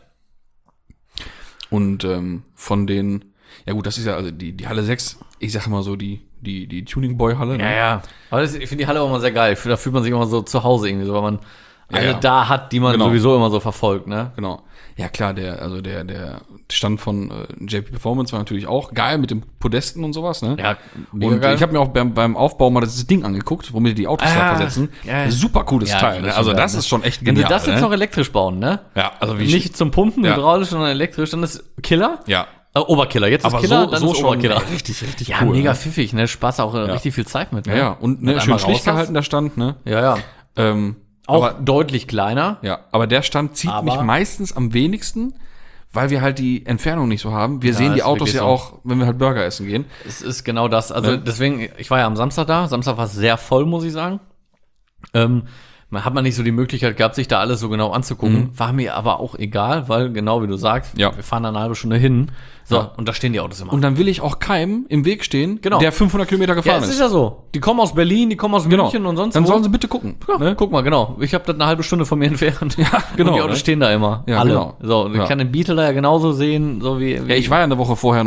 Und von den, ja gut, das ist ja, also die Halle 6, ich sag mal so, die Tuning-Boy-Halle. Ne? Ja. Aber ich finde die Halle auch immer sehr geil. Da fühlt man sich immer so zu Hause irgendwie so, weil man alle ja. da hat, die man Genau. sowieso immer so verfolgt, ne? Genau. Ja klar, der Stand von JP Performance war natürlich auch geil mit dem Podesten und sowas, ne? Ja, mega Und geil. ich habe mir auch beim Aufbau mal das Ding angeguckt, womit die Autos da versetzen. ja. Super cooles Ja, Teil. das Ne? ist Also schon das geil, ist schon echt Wenn sie genial. das jetzt ne? noch elektrisch bauen, ne? Ja, also wie Nicht zum Pumpen, Ja. hydraulisch, sondern elektrisch, dann ist Killer. Ja. Oberkiller. Jetzt ist Aber Killer, so, dann so ist schon Oberkiller. richtig Ja, cool. mega Ne? pfiffig, ne? Spaß auch richtig viel Zeit mit, ne? Ja. Und ne, Wenn schön einmal schlicht raus gehalten der Stand, ne? Ja. Auch Aber, deutlich kleiner. ja, aber der Stand zieht Aber- mich meistens am wenigsten, weil wir halt die Entfernung nicht so haben. Wir sehen die ist Autos wirklich ja so. auch, wenn wir halt Burger essen gehen. Es ist genau das. Also Ne? deswegen, ich war ja am Samstag da. Samstag war es sehr voll, muss ich sagen. Hat man nicht so die Möglichkeit gehabt, sich da alles so genau anzugucken. War mir aber auch egal, weil genau wie du sagst, Ja. wir fahren da eine halbe Stunde hin. So, Ja. und da stehen die Autos immer. Und dann will ich auch keinem im Weg stehen, Genau. der 500 Kilometer ja, gefahren es ist ja so. Die kommen aus Berlin, die kommen aus München und sonst Dann wo. sollen sie bitte gucken. Ja, Ne? guck mal, genau. Ich habe das eine halbe Stunde von mir entfernt. Ja, genau, Und die Autos ne? stehen da immer. Ja, alle. genau. So, und ich Ja. kann den Beetle da ja genauso sehen, so wie Ja, ich war ja eine Woche vorher noch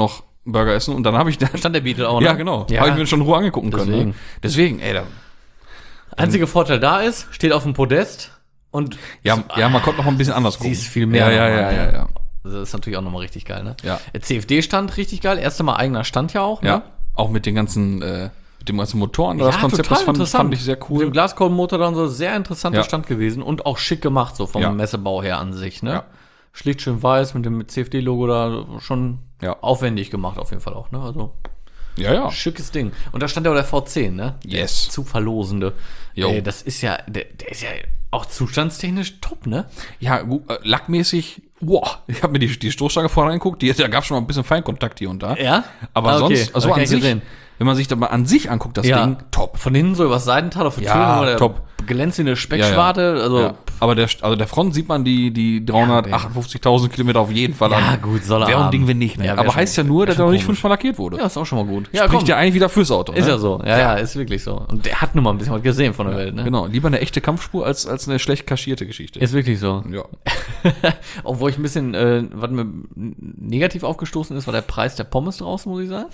Burger essen und dann habe ich dann... Stand der Beetle auch, ne? Ja, genau. Ja. Habe ich mir schon in Ruhe angegucken können. Ne? Deswegen, ey, Einziger Vorteil da ist, steht auf dem Podest und ja, man konnte noch ein bisschen anders gucken. siehst viel mehr. Ja. Also das ist natürlich auch nochmal richtig geil, ne? Ja. Der CFD-Stand richtig geil. Erste Mal eigener Stand ja auch, ne? Ja, auch mit den ganzen Motoren. Das Konzept, total das fand ich sehr Mit cool. dem Glaskolbenmotor dann so, sehr interessanter Ja. Stand gewesen und auch schick gemacht, so vom Ja. Messebau her an sich, ne? Ja. Schlicht schön weiß mit dem CFD-Logo da, schon Ja. aufwendig gemacht auf jeden Fall auch, ne? Also Ja. schickes Ding. Und da stand ja auch der V10, ne? Yes. Der zu verlosende. Jo. Ey, das ist ja, der ist ja auch zustandstechnisch top, ne? Ja, gut, lackmäßig, wow, ich habe mir die Stoßstange vorher angeguckt, da gab es schon mal ein bisschen Feinkontakt hier und da. Ja? Aber Ah, okay. sonst, also Hab ich an nicht sich, gesehen. wenn man sich da mal an sich anguckt, das Ja. Ding, top. Von hinten so übers Seitental auf der Ja, Tür, der top. glänzende Speckschwarte, also Ja. Aber der Front sieht man die 358.000 Kilometer auf jeden Fall Ja, an. gut, soll er Wäre ein haben. Ding, wenn nicht. Ne? Ja, wär aber schon- heißt ja nur, wär dass schon er noch nicht komisch. 5-mal lackiert wurde. ja, ist auch schon mal gut. Ja, Spricht ja eigentlich wieder fürs Auto. Ist ne? ja so. Ja, ist wirklich so. Und der hat nun mal ein bisschen was gesehen von der Welt, ne? Genau, lieber eine echte Kampfspur als eine schlecht kaschierte Geschichte. Ist wirklich so. Ja. Obwohl ich ein bisschen, was mir negativ aufgestoßen ist, war der Preis der Pommes draußen, muss ich sagen.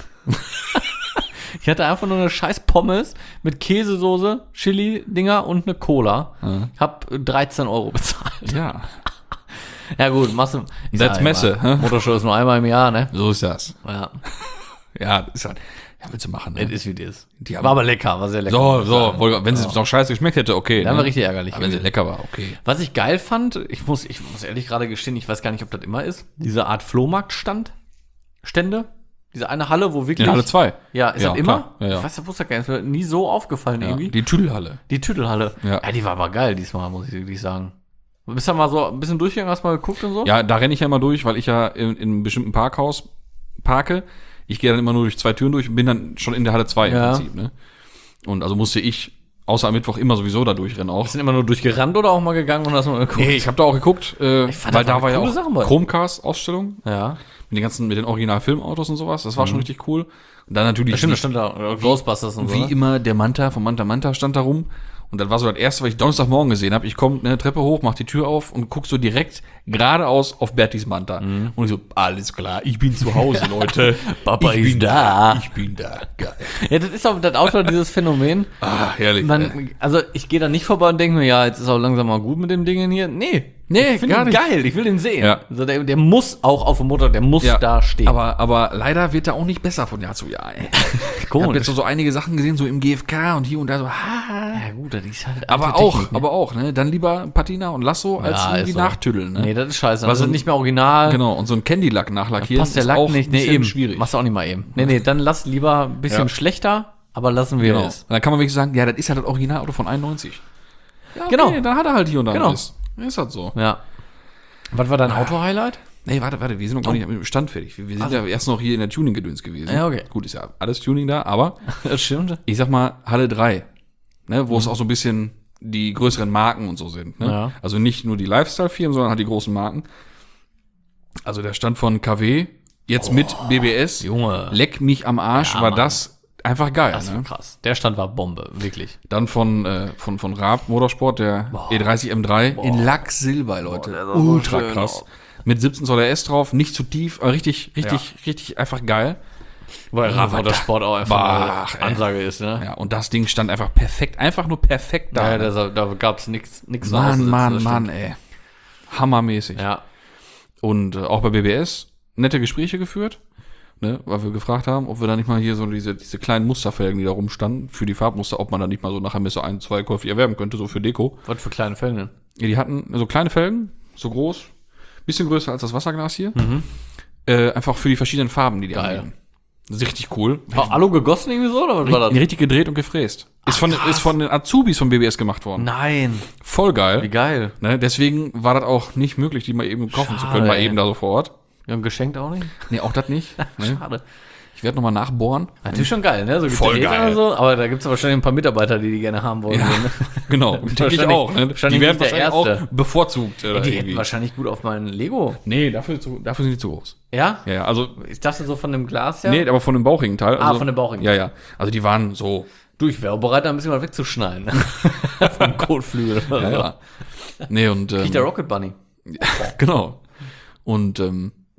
Ich hatte einfach nur eine scheiß Pommes mit Käsesoße, Chili-Dinger und eine Cola. Hab 13 € bezahlt. Ja, Ja gut, machst du. ich That's sag Messe, immer, hä? Motorshow ist nur einmal im Jahr, ne? so ist das. Ja, Ja, ist halt, ja, willst du machen, es ne? ist wie das. Die haben- War aber lecker, war sehr lecker. So, muss ich sagen. wenn sie noch scheiße geschmeckt hätte, okay. Dann war richtig ärgerlich Aber wenn sie gewesen. lecker war, okay. Was ich geil fand, ich muss ehrlich gerade gestehen, ich weiß gar nicht, ob das immer ist, diese Art Stände, diese eine Halle, wo wirklich... In Halle 2. Ja, ist Ja, das immer? klar. Ja, ja. Ich weiß, der wusste gar nicht, ist mir nie so aufgefallen Ja, irgendwie. die Tüdelhalle. Die Tüdelhalle. Ja. Die war aber geil diesmal, muss ich wirklich sagen. Du bist ja mal so ein bisschen durchgegangen, hast mal geguckt und so? Ja, da renne ich ja immer durch, weil ich ja in einem bestimmten Parkhaus parke. Ich gehe dann immer nur durch 2 Türen durch und bin dann schon in der Halle 2 im Ja. Prinzip. Ne? Und also musste ich, außer am Mittwoch, immer sowieso da durchrennen auch. Bist du immer nur durchgerannt oder auch mal gegangen und hast mal geguckt? Nee, ich habe da auch geguckt, fand, weil da da war ja coole auch Sachen bei. Chromecast-Ausstellung Ja. mit den Original-Filmautos und sowas. Das war schon richtig cool. Und dann natürlich Stimmt, da stand da Ghostbusters und so. wie ne? immer der Manta von Manta Manta stand da rum. Und das war so das erste, was ich Donnerstagmorgen gesehen habe. Ich komme eine Treppe hoch, mach die Tür auf und guck so direkt geradeaus auf Bertis Manta. Und ich so, alles klar, ich bin zu Hause, Leute. Papa ich ist bin da. Ich bin da. Geil. Ja, das ist auch das Auto, dieses Phänomen. Ah, herrlich. Also ich gehe da nicht vorbei und denke mir, ja, jetzt ist auch langsam mal gut mit dem Ding hier. Nee, ich finde gar ihn nicht. geil, ich will den sehen. Ja. Also der muss auch auf dem Motor, der muss Ja, da stehen. aber leider wird er auch nicht besser von Jahr zu Jahr. Ey. Ich habe jetzt so einige Sachen gesehen, so im GFK und hier und da so. Ja gut, das ist halt Aber alte auch, Technik, ne? aber auch, ne? Dann lieber Patina und Lasso als Ja, irgendwie ist so. nachtüddeln, ne? Nee, das ist scheiße. Was Also so- nicht mehr original. Genau, und so ein Candy-Lack nachlackieren Passt der ist Lack auch nicht. ein Nee, bisschen eben. schwierig. Machst du auch nicht mal eben. Nee, dann lass lieber ein bisschen Ja. schlechter, aber lassen wir Genau. es. Und dann kann man wirklich sagen, ja, das ist ja das Originalauto von 91. Ja, okay, Genau. dann hat er halt hier und da Genau. was. Ist halt so. Ja. Was war dein Auto-Highlight? Nee, warte, wir sind noch gar nicht am Stand fertig. Wir sind ja erst noch hier in der Tuning-Gedöns gewesen. Ja, okay. Gut, ist ja alles Tuning da, aber Das stimmt. ich sag mal Halle 3, ne, wo es auch so ein bisschen die größeren Marken und so sind. Ne? Ja. Also nicht nur die Lifestyle-Firmen, sondern halt die großen Marken. Also der Stand von KW, jetzt mit BBS, Junge. leck mich am Arsch, Ja, war Mann. das einfach geil. Das war Ne? krass. Der Stand war Bombe, wirklich. Dann von Raab Motorsport, der E30 M3 in Lack-Silber, Leute. der sah so Ultra schön krass. aus. Mit 17 Zoll RS drauf, nicht zu tief, aber richtig einfach geil. Weil Rav Motorsport auch einfach Bach, eine Ansage ist, ne? Ja, und das Ding stand einfach perfekt, einfach nur perfekt da. Ja, da gab's nichts Mann, ey. Hammermäßig. Ja. Und auch bei BBS nette Gespräche geführt, ne, weil wir gefragt haben, ob wir da nicht mal hier so diese kleinen Musterfelgen, die da rumstanden, für die Farbmuster, ob man da nicht mal so nachher Messe 1, 2 käuflich erwerben könnte, so für Deko. Was für kleine Felgen denn? Ja, die hatten so kleine Felgen, so groß, bisschen größer als das Wasserglas hier. Einfach für die verschiedenen Farben, die die Geil. anbieten. Das ist richtig cool. War Alu gegossen irgendwie so, oder was war das? Richtig gedreht und gefräst. Ist von den Azubis von BBS gemacht worden. Nein. Voll geil. Wie geil. Ne, deswegen war das auch nicht möglich, die mal eben kaufen zu können, mal ey. eben da so vor Ort. Ja, und geschenkt auch nicht? Nee, auch das nicht. Ne? Schade. Ich werde nochmal nachbohren. Natürlich schon geil, ne? So Voll gedreht geil. oder so, aber da gibt's wahrscheinlich ein paar Mitarbeiter, die gerne haben wollen. Ja, würden, ne? genau. Denke ich Wahrscheinlich- auch. Ne? wahrscheinlich Die werden nicht der wahrscheinlich Erste. auch bevorzugt. Die irgendwie. hätten wahrscheinlich gut auf mein Lego. Nee, dafür sind die zu groß. Ja? Ja, ja, also, Ich dachte so von dem Glas her. nee, aber von dem bauchigen Teil. Also, von dem bauchigen. Ja, ja. Also die waren so, Du, ich wäre auch bereit, da ein bisschen was wegzuschneiden. Vom Kotflügel oder ja, so. ja. Nee, und, Nicht der Rocket Bunny. genau. Und,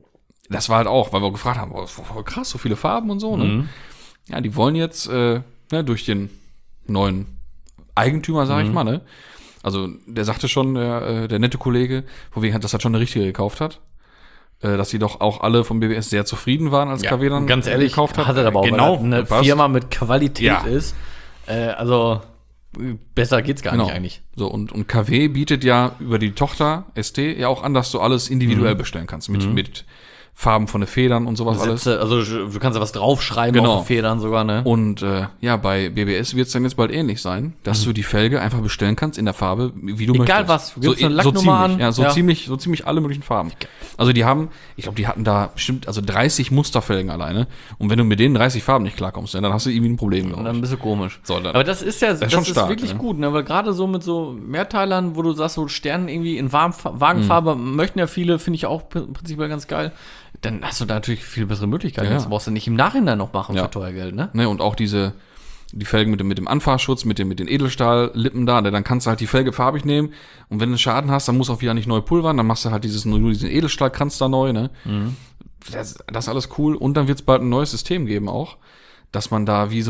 das war halt auch, weil wir gefragt haben, voll krass, so viele Farben und so, ne? Ja, die wollen jetzt, durch den neuen Eigentümer, sag ich mal, ne? Also, der sagte schon, der nette Kollege, dass er schon eine richtige gekauft hat. Dass sie doch auch alle vom BBS sehr zufrieden waren, als KW dann ganz ehrlich, gekauft hat. Hat er aber auch, genau, weil er eine Firma mit Qualität ist. Also, besser geht's gar nicht eigentlich. So, und KW bietet ja über die Tochter ST ja auch an, dass du alles individuell bestellen kannst. Mit Farben von den Federn und sowas alles. Also du kannst ja was draufschreiben auf den Federn sogar, ne? Und bei BBS wird es dann jetzt bald ähnlich sein, dass du die Felge einfach bestellen kannst in der Farbe, wie du möchtest. Egal was, du gibst eine Lacknummer an. Ja, ziemlich alle möglichen Farben. Also die hatten da bestimmt 30 Musterfelgen alleine. Und wenn du mit den 30 Farben nicht klarkommst, dann hast du irgendwie ein Problem, glaube ich. Dann bist du komisch. So, aber das ist ja schon stark, wirklich ne? gut, ne? Weil gerade so mit so Mehrteilern, wo du sagst, so Sternen irgendwie in Wagenfarbe, möchten ja viele, finde ich auch prinzipiell ganz geil. Dann hast du da natürlich viel bessere Möglichkeiten. Ja. Das brauchst du nicht im Nachhinein noch machen für teuer Geld, ne? Ne, und auch die Felgen mit dem Anfahrschutz, mit den Edelstahllippen da, dann kannst du halt die Felge farbig nehmen und wenn du einen Schaden hast, dann musst du auch wieder nicht neu pulvern, dann machst du halt nur diesen Edelstahlkranz da neu, ne? Das ist alles cool und dann wird es bald ein neues System geben auch, dass man da wie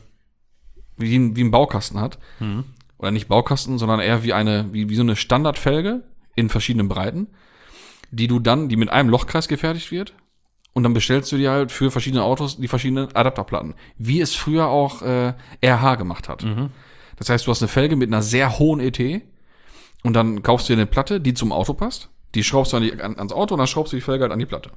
ein Baukasten hat. Oder nicht Baukasten, sondern eher wie so eine Standardfelge in verschiedenen Breiten, die mit einem Lochkreis gefertigt wird. Und dann bestellst du dir halt für verschiedene Autos die verschiedenen Adapterplatten. Wie es früher auch RH gemacht hat. Das heißt, du hast eine Felge mit einer sehr hohen ET und dann kaufst du dir eine Platte, die zum Auto passt. Die schraubst du ans Auto und dann schraubst du die Felge halt an die Platte.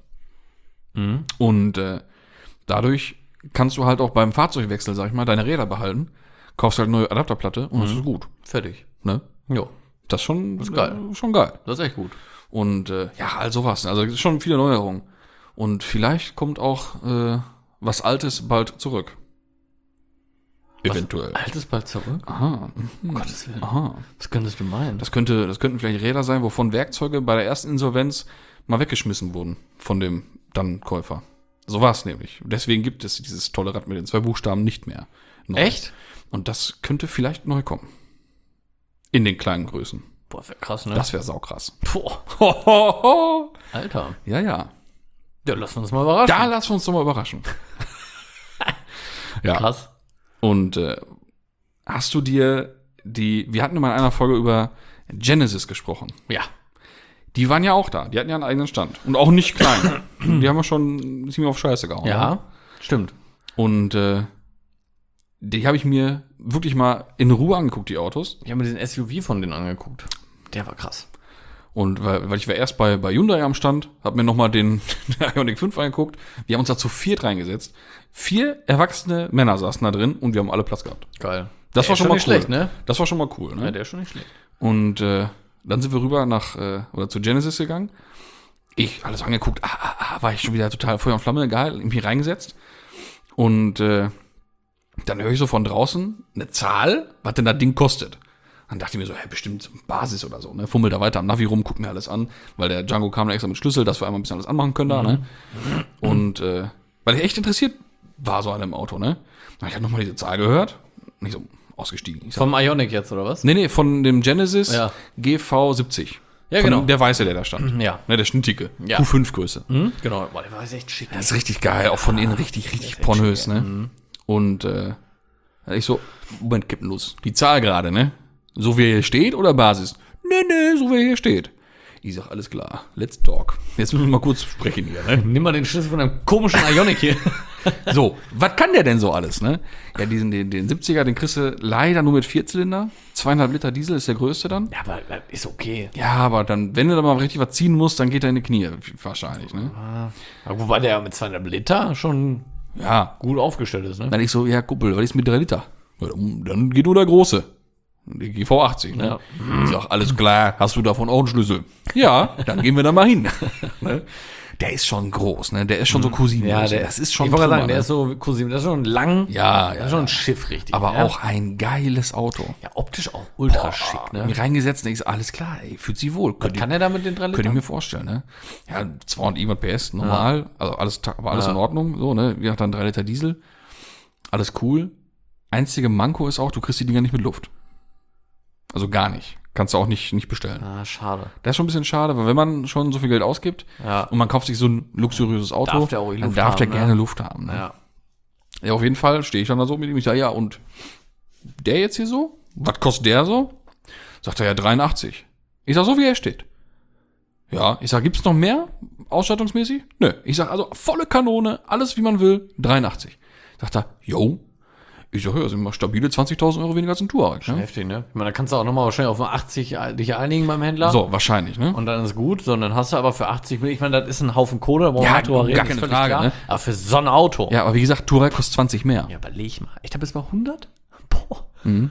Und dadurch kannst du halt auch beim Fahrzeugwechsel, sag ich mal, deine Räder behalten. Kaufst halt eine neue Adapterplatte und das ist gut. Fertig. Ne? Jo. Das ist geil. Schon geil. Das ist echt gut. Und all sowas. Also es ist schon viele Neuerungen. Und vielleicht kommt auch was Altes bald zurück. Eventuell. Was Altes bald zurück? Aha. Um Gottes Willen. Aha. Was könntest du meinen? Das könnten vielleicht Räder sein, wovon Werkzeuge bei der ersten Insolvenz mal weggeschmissen wurden von dem dann Käufer. So war es nämlich. Deswegen gibt es dieses tolle Rad mit den 2 Buchstaben nicht mehr. Neu. Echt? Und das könnte vielleicht neu kommen. In den kleinen Größen. Boah, wäre krass, ne? Das wäre saukrass. Boah. Alter. Ja, ja. Ja, lass uns mal überraschen. Da lassen wir uns doch mal überraschen. Ja. Krass. Und hast du dir wir hatten mal in einer Folge über Genesis gesprochen. Ja. Die waren ja auch da. Die hatten ja einen eigenen Stand. Und auch nicht klein. Die haben wir schon ziemlich auf Scheiße gehauen. Ja, ne? stimmt. Und die habe ich mir wirklich mal in Ruhe angeguckt, die Autos. Ich habe mir den SUV von denen angeguckt. Der war krass. Und weil ich war erst bei Hyundai am Stand, habe mir nochmal den Ioniq 5 angeguckt. Wir haben uns da zu 4 reingesetzt. 4 erwachsene Männer saßen da drin und wir haben alle Platz gehabt. Geil. Das war schon mal cool. Schlecht, ne? Das war schon mal cool, ne? Ja, der ist schon nicht schlecht. Und dann sind wir rüber zu Genesis gegangen. Ich alles angeguckt, war ich schon wieder total Feuer und Flamme, geil, mich reingesetzt. Und dann höre ich so von draußen eine Zahl, was denn das Ding kostet. Dann dachte ich mir so, bestimmt Basis oder so, ne? Fummel da weiter am Navi rum, guck mir alles an, weil der Django kam da extra mit Schlüssel, dass wir einmal ein bisschen alles anmachen können da, ne? Und weil ich echt interessiert war so an dem Auto, ne? Dann habe ich halt nochmal diese Zahl gehört, nicht so ausgestiegen. Ich sag, Vom Ioniq jetzt, oder was? nee, von dem Genesis Ja. GV70. Ja, Von genau. Der Weiße, der da stand. Ja. Ne, der schnittige. Ja. Q5-Größe. Genau. Boah, der war echt schick. Das ist richtig geil, auch von innen richtig pornös, ne? Und ich so, Moment, kippen los. Die Zahl gerade, ne? So wie er hier steht oder Basis? Nee, so wie er hier steht. Ich sag, alles klar, let's talk. Jetzt müssen wir mal kurz sprechen hier, ne? Nimm mal den Schlüssel von einem komischen Ioniq hier. So, was kann der denn so alles, ne? Ja, den 70er, den kriegst du leider nur mit 4-Zylinder. 2,5 Liter Diesel ist der größte dann. Ja, aber ist okay. Ja, aber dann, wenn du da mal richtig was ziehen musst, dann geht er in die Knie, wahrscheinlich, ne? Aber wobei der mit 200 Liter schon Ja. gut aufgestellt ist, ne? Dann ich so, ja, Kumpel, was ist mit 3 Liter? Ja, dann geht nur der Große. Die GV80, ne? Ja. Ich sag, alles klar, hast du davon auch einen Schlüssel? Ja, dann gehen wir da mal hin. Ne? Der ist schon groß, ne? Der ist schon so Cousin. Ja, das ist schon ich wollte Trümmer, sagen, der ne? ist so Cousin, das ist schon lang. Ja, Das ist schon ein Schiff, richtig. aber ne? auch ein geiles Auto. Ja, optisch auch ultra schick, ne? Mir reingesetzt und ich so, alles klar, ey, fühlt sich wohl. Was kann er da mit den 3 Könnte ich Litern? mir vorstellen, ne? Ja, 200 irgendwas PS, normal, also alles in Ordnung, so, ne? Wie gesagt, dann 3 Liter Diesel. Alles cool. Einzige Manko ist auch, du kriegst die Dinger nicht mit Luft. Also gar nicht. Kannst du auch nicht bestellen. Ah, schade. Das ist schon ein bisschen schade, weil wenn man schon so viel Geld ausgibt und man kauft sich so ein luxuriöses Auto, Darf der auch dann Luft darf der haben, gerne Luft haben. Ne? Ja. Ja, auf jeden Fall stehe ich dann da so mit ihm. Ich sage, ja, und der jetzt hier so? Was kostet der so? Sagt er, ja, 83. Ich sage, so wie er steht. Ja, ich sage, gibt's noch mehr ausstattungsmäßig? Nö. Ich sage, also volle Kanone, alles wie man will, 83. Sagt er, yo. Ich sage, ja, das sind mal stabile 20.000 Euro weniger als ein Touareg. Ne? Heftig, ne? Ich meine, da kannst du auch nochmal wahrscheinlich auf 80 dich einigen beim Händler. So, wahrscheinlich, ne? Und dann ist gut, sondern hast du aber für 80 Millionen, ich meine, das ist ein Haufen Kohle, da brauchen wir Ja, nicht drüber reden, gar ist keine völlig Frage, klar. ne? Aber für so ein Auto. Ja, aber wie gesagt, Touareg kostet 20 mehr. Ja, überleg mal. Ich habe bis bei 100? Boah.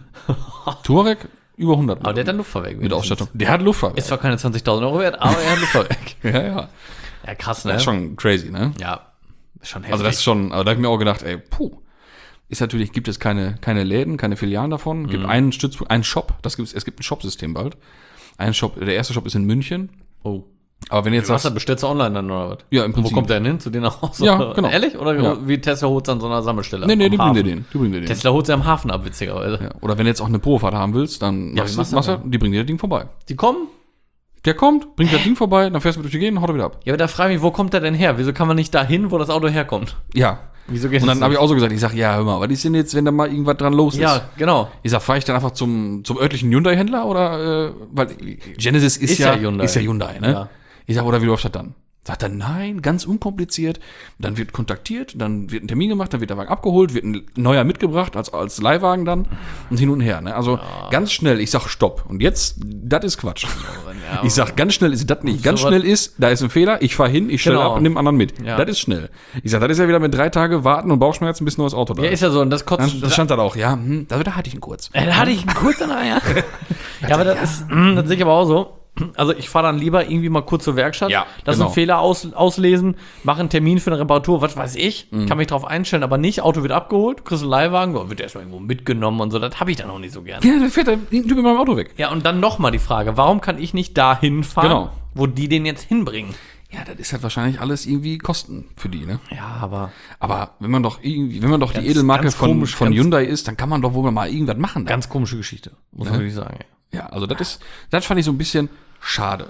Touareg über 100. Aber der hat dann Luftfahrwerk. mit Ausstattung. Der hat Luftfahrwerk. Ist zwar keine 20.000 Euro wert, aber er hat Luftfahrwerk. Ja. Ja, krass, ne? Das ist schon crazy, ne? Ja, ist schon heftig. Also das ist schon, aber da habe ich mir auch gedacht, ey, ist natürlich, gibt es keine Läden, keine Filialen davon. Gibt einen Stützpunkt, einen Shop, es gibt ein Shopsystem bald. Ein Shop, der erste Shop ist in München. Oh. Aber wenn jetzt Was, bestellst du online dann oder was? ja, im Wo Prinzip. kommt der denn hin? Zu dir nach Hause? Ja, genau. Ehrlich? Oder Ja. wie Tesla holt an so einer Sammelstelle? Nee, am die Hafen? bringen dir den. Tesla holt sie am Hafen ab, witzigerweise. Ja. Oder wenn du jetzt auch eine Probefahrt haben willst, dann Ja, wie machst du das die bringen dir das Ding vorbei. Die kommen? Der kommt, bringt das Ding vorbei, dann fährst du mit durch die Gegend und haut er wieder ab. Ja, aber da frage ich mich, wo kommt der denn her? Wieso kann man nicht dahin, wo das Auto herkommt? Ja. Wieso geht Und das dann habe ich nicht? auch so gesagt, ich sag, ja, hör mal, was ist denn jetzt, wenn da mal irgendwas dran los ist? Ja, genau. Ich sag, fahre ich dann einfach zum örtlichen Hyundai-Händler oder, weil Genesis ist ja Hyundai, ne? Ja. Ich sag, oder wie läuft das dann? Sagt er, nein, ganz unkompliziert. Dann wird kontaktiert, dann wird ein Termin gemacht, dann wird der Wagen abgeholt, wird ein neuer mitgebracht, als Leihwagen dann und hin und her, ne? Also ganz schnell, ich sag, stopp. Und jetzt, das ist Quatsch. Ja, Ich sag, ganz schnell ist das nicht. Ganz So schnell ist, da ist ein Fehler, ich fahr hin, ich stelle Genau. ab und nehme einen anderen mit. Ja. Das ist schnell. Ich sag, das ist ja wieder mit 3 Tage warten und Bauchschmerzen, bis ein neues Auto da Ja, ist. ist ja so. Und das kotzt. Das stand da auch, ja, da hatte ich ihn kurz. Da hatte ich einen kurzen Eier. Ja, aber das sehe ich aber auch so. Also ich fahre dann lieber irgendwie mal kurz zur Werkstatt, Ja, das genau. einen Fehler auslesen, mache einen Termin für eine Reparatur, was weiß ich, kann mich drauf einstellen, aber nicht, Auto wird abgeholt, kriegst einen Leihwagen, wird erstmal irgendwo mitgenommen und so, das habe ich dann auch nicht so gern. Ja, dann fährt der Typ mit meinem Auto weg. Ja, und dann nochmal die Frage, warum kann ich nicht da hinfahren, Genau. wo die den jetzt hinbringen? Ja, das ist halt wahrscheinlich alles irgendwie Kosten für die, ne? Ja, aber Aber wenn man doch die Edelmarke ganz von komisch, Hyundai ist, dann kann man doch wohl mal irgendwas machen. Da. ganz komische Geschichte, muss man wirklich sagen. Ey. Ja, also das fand ich so ein bisschen schade.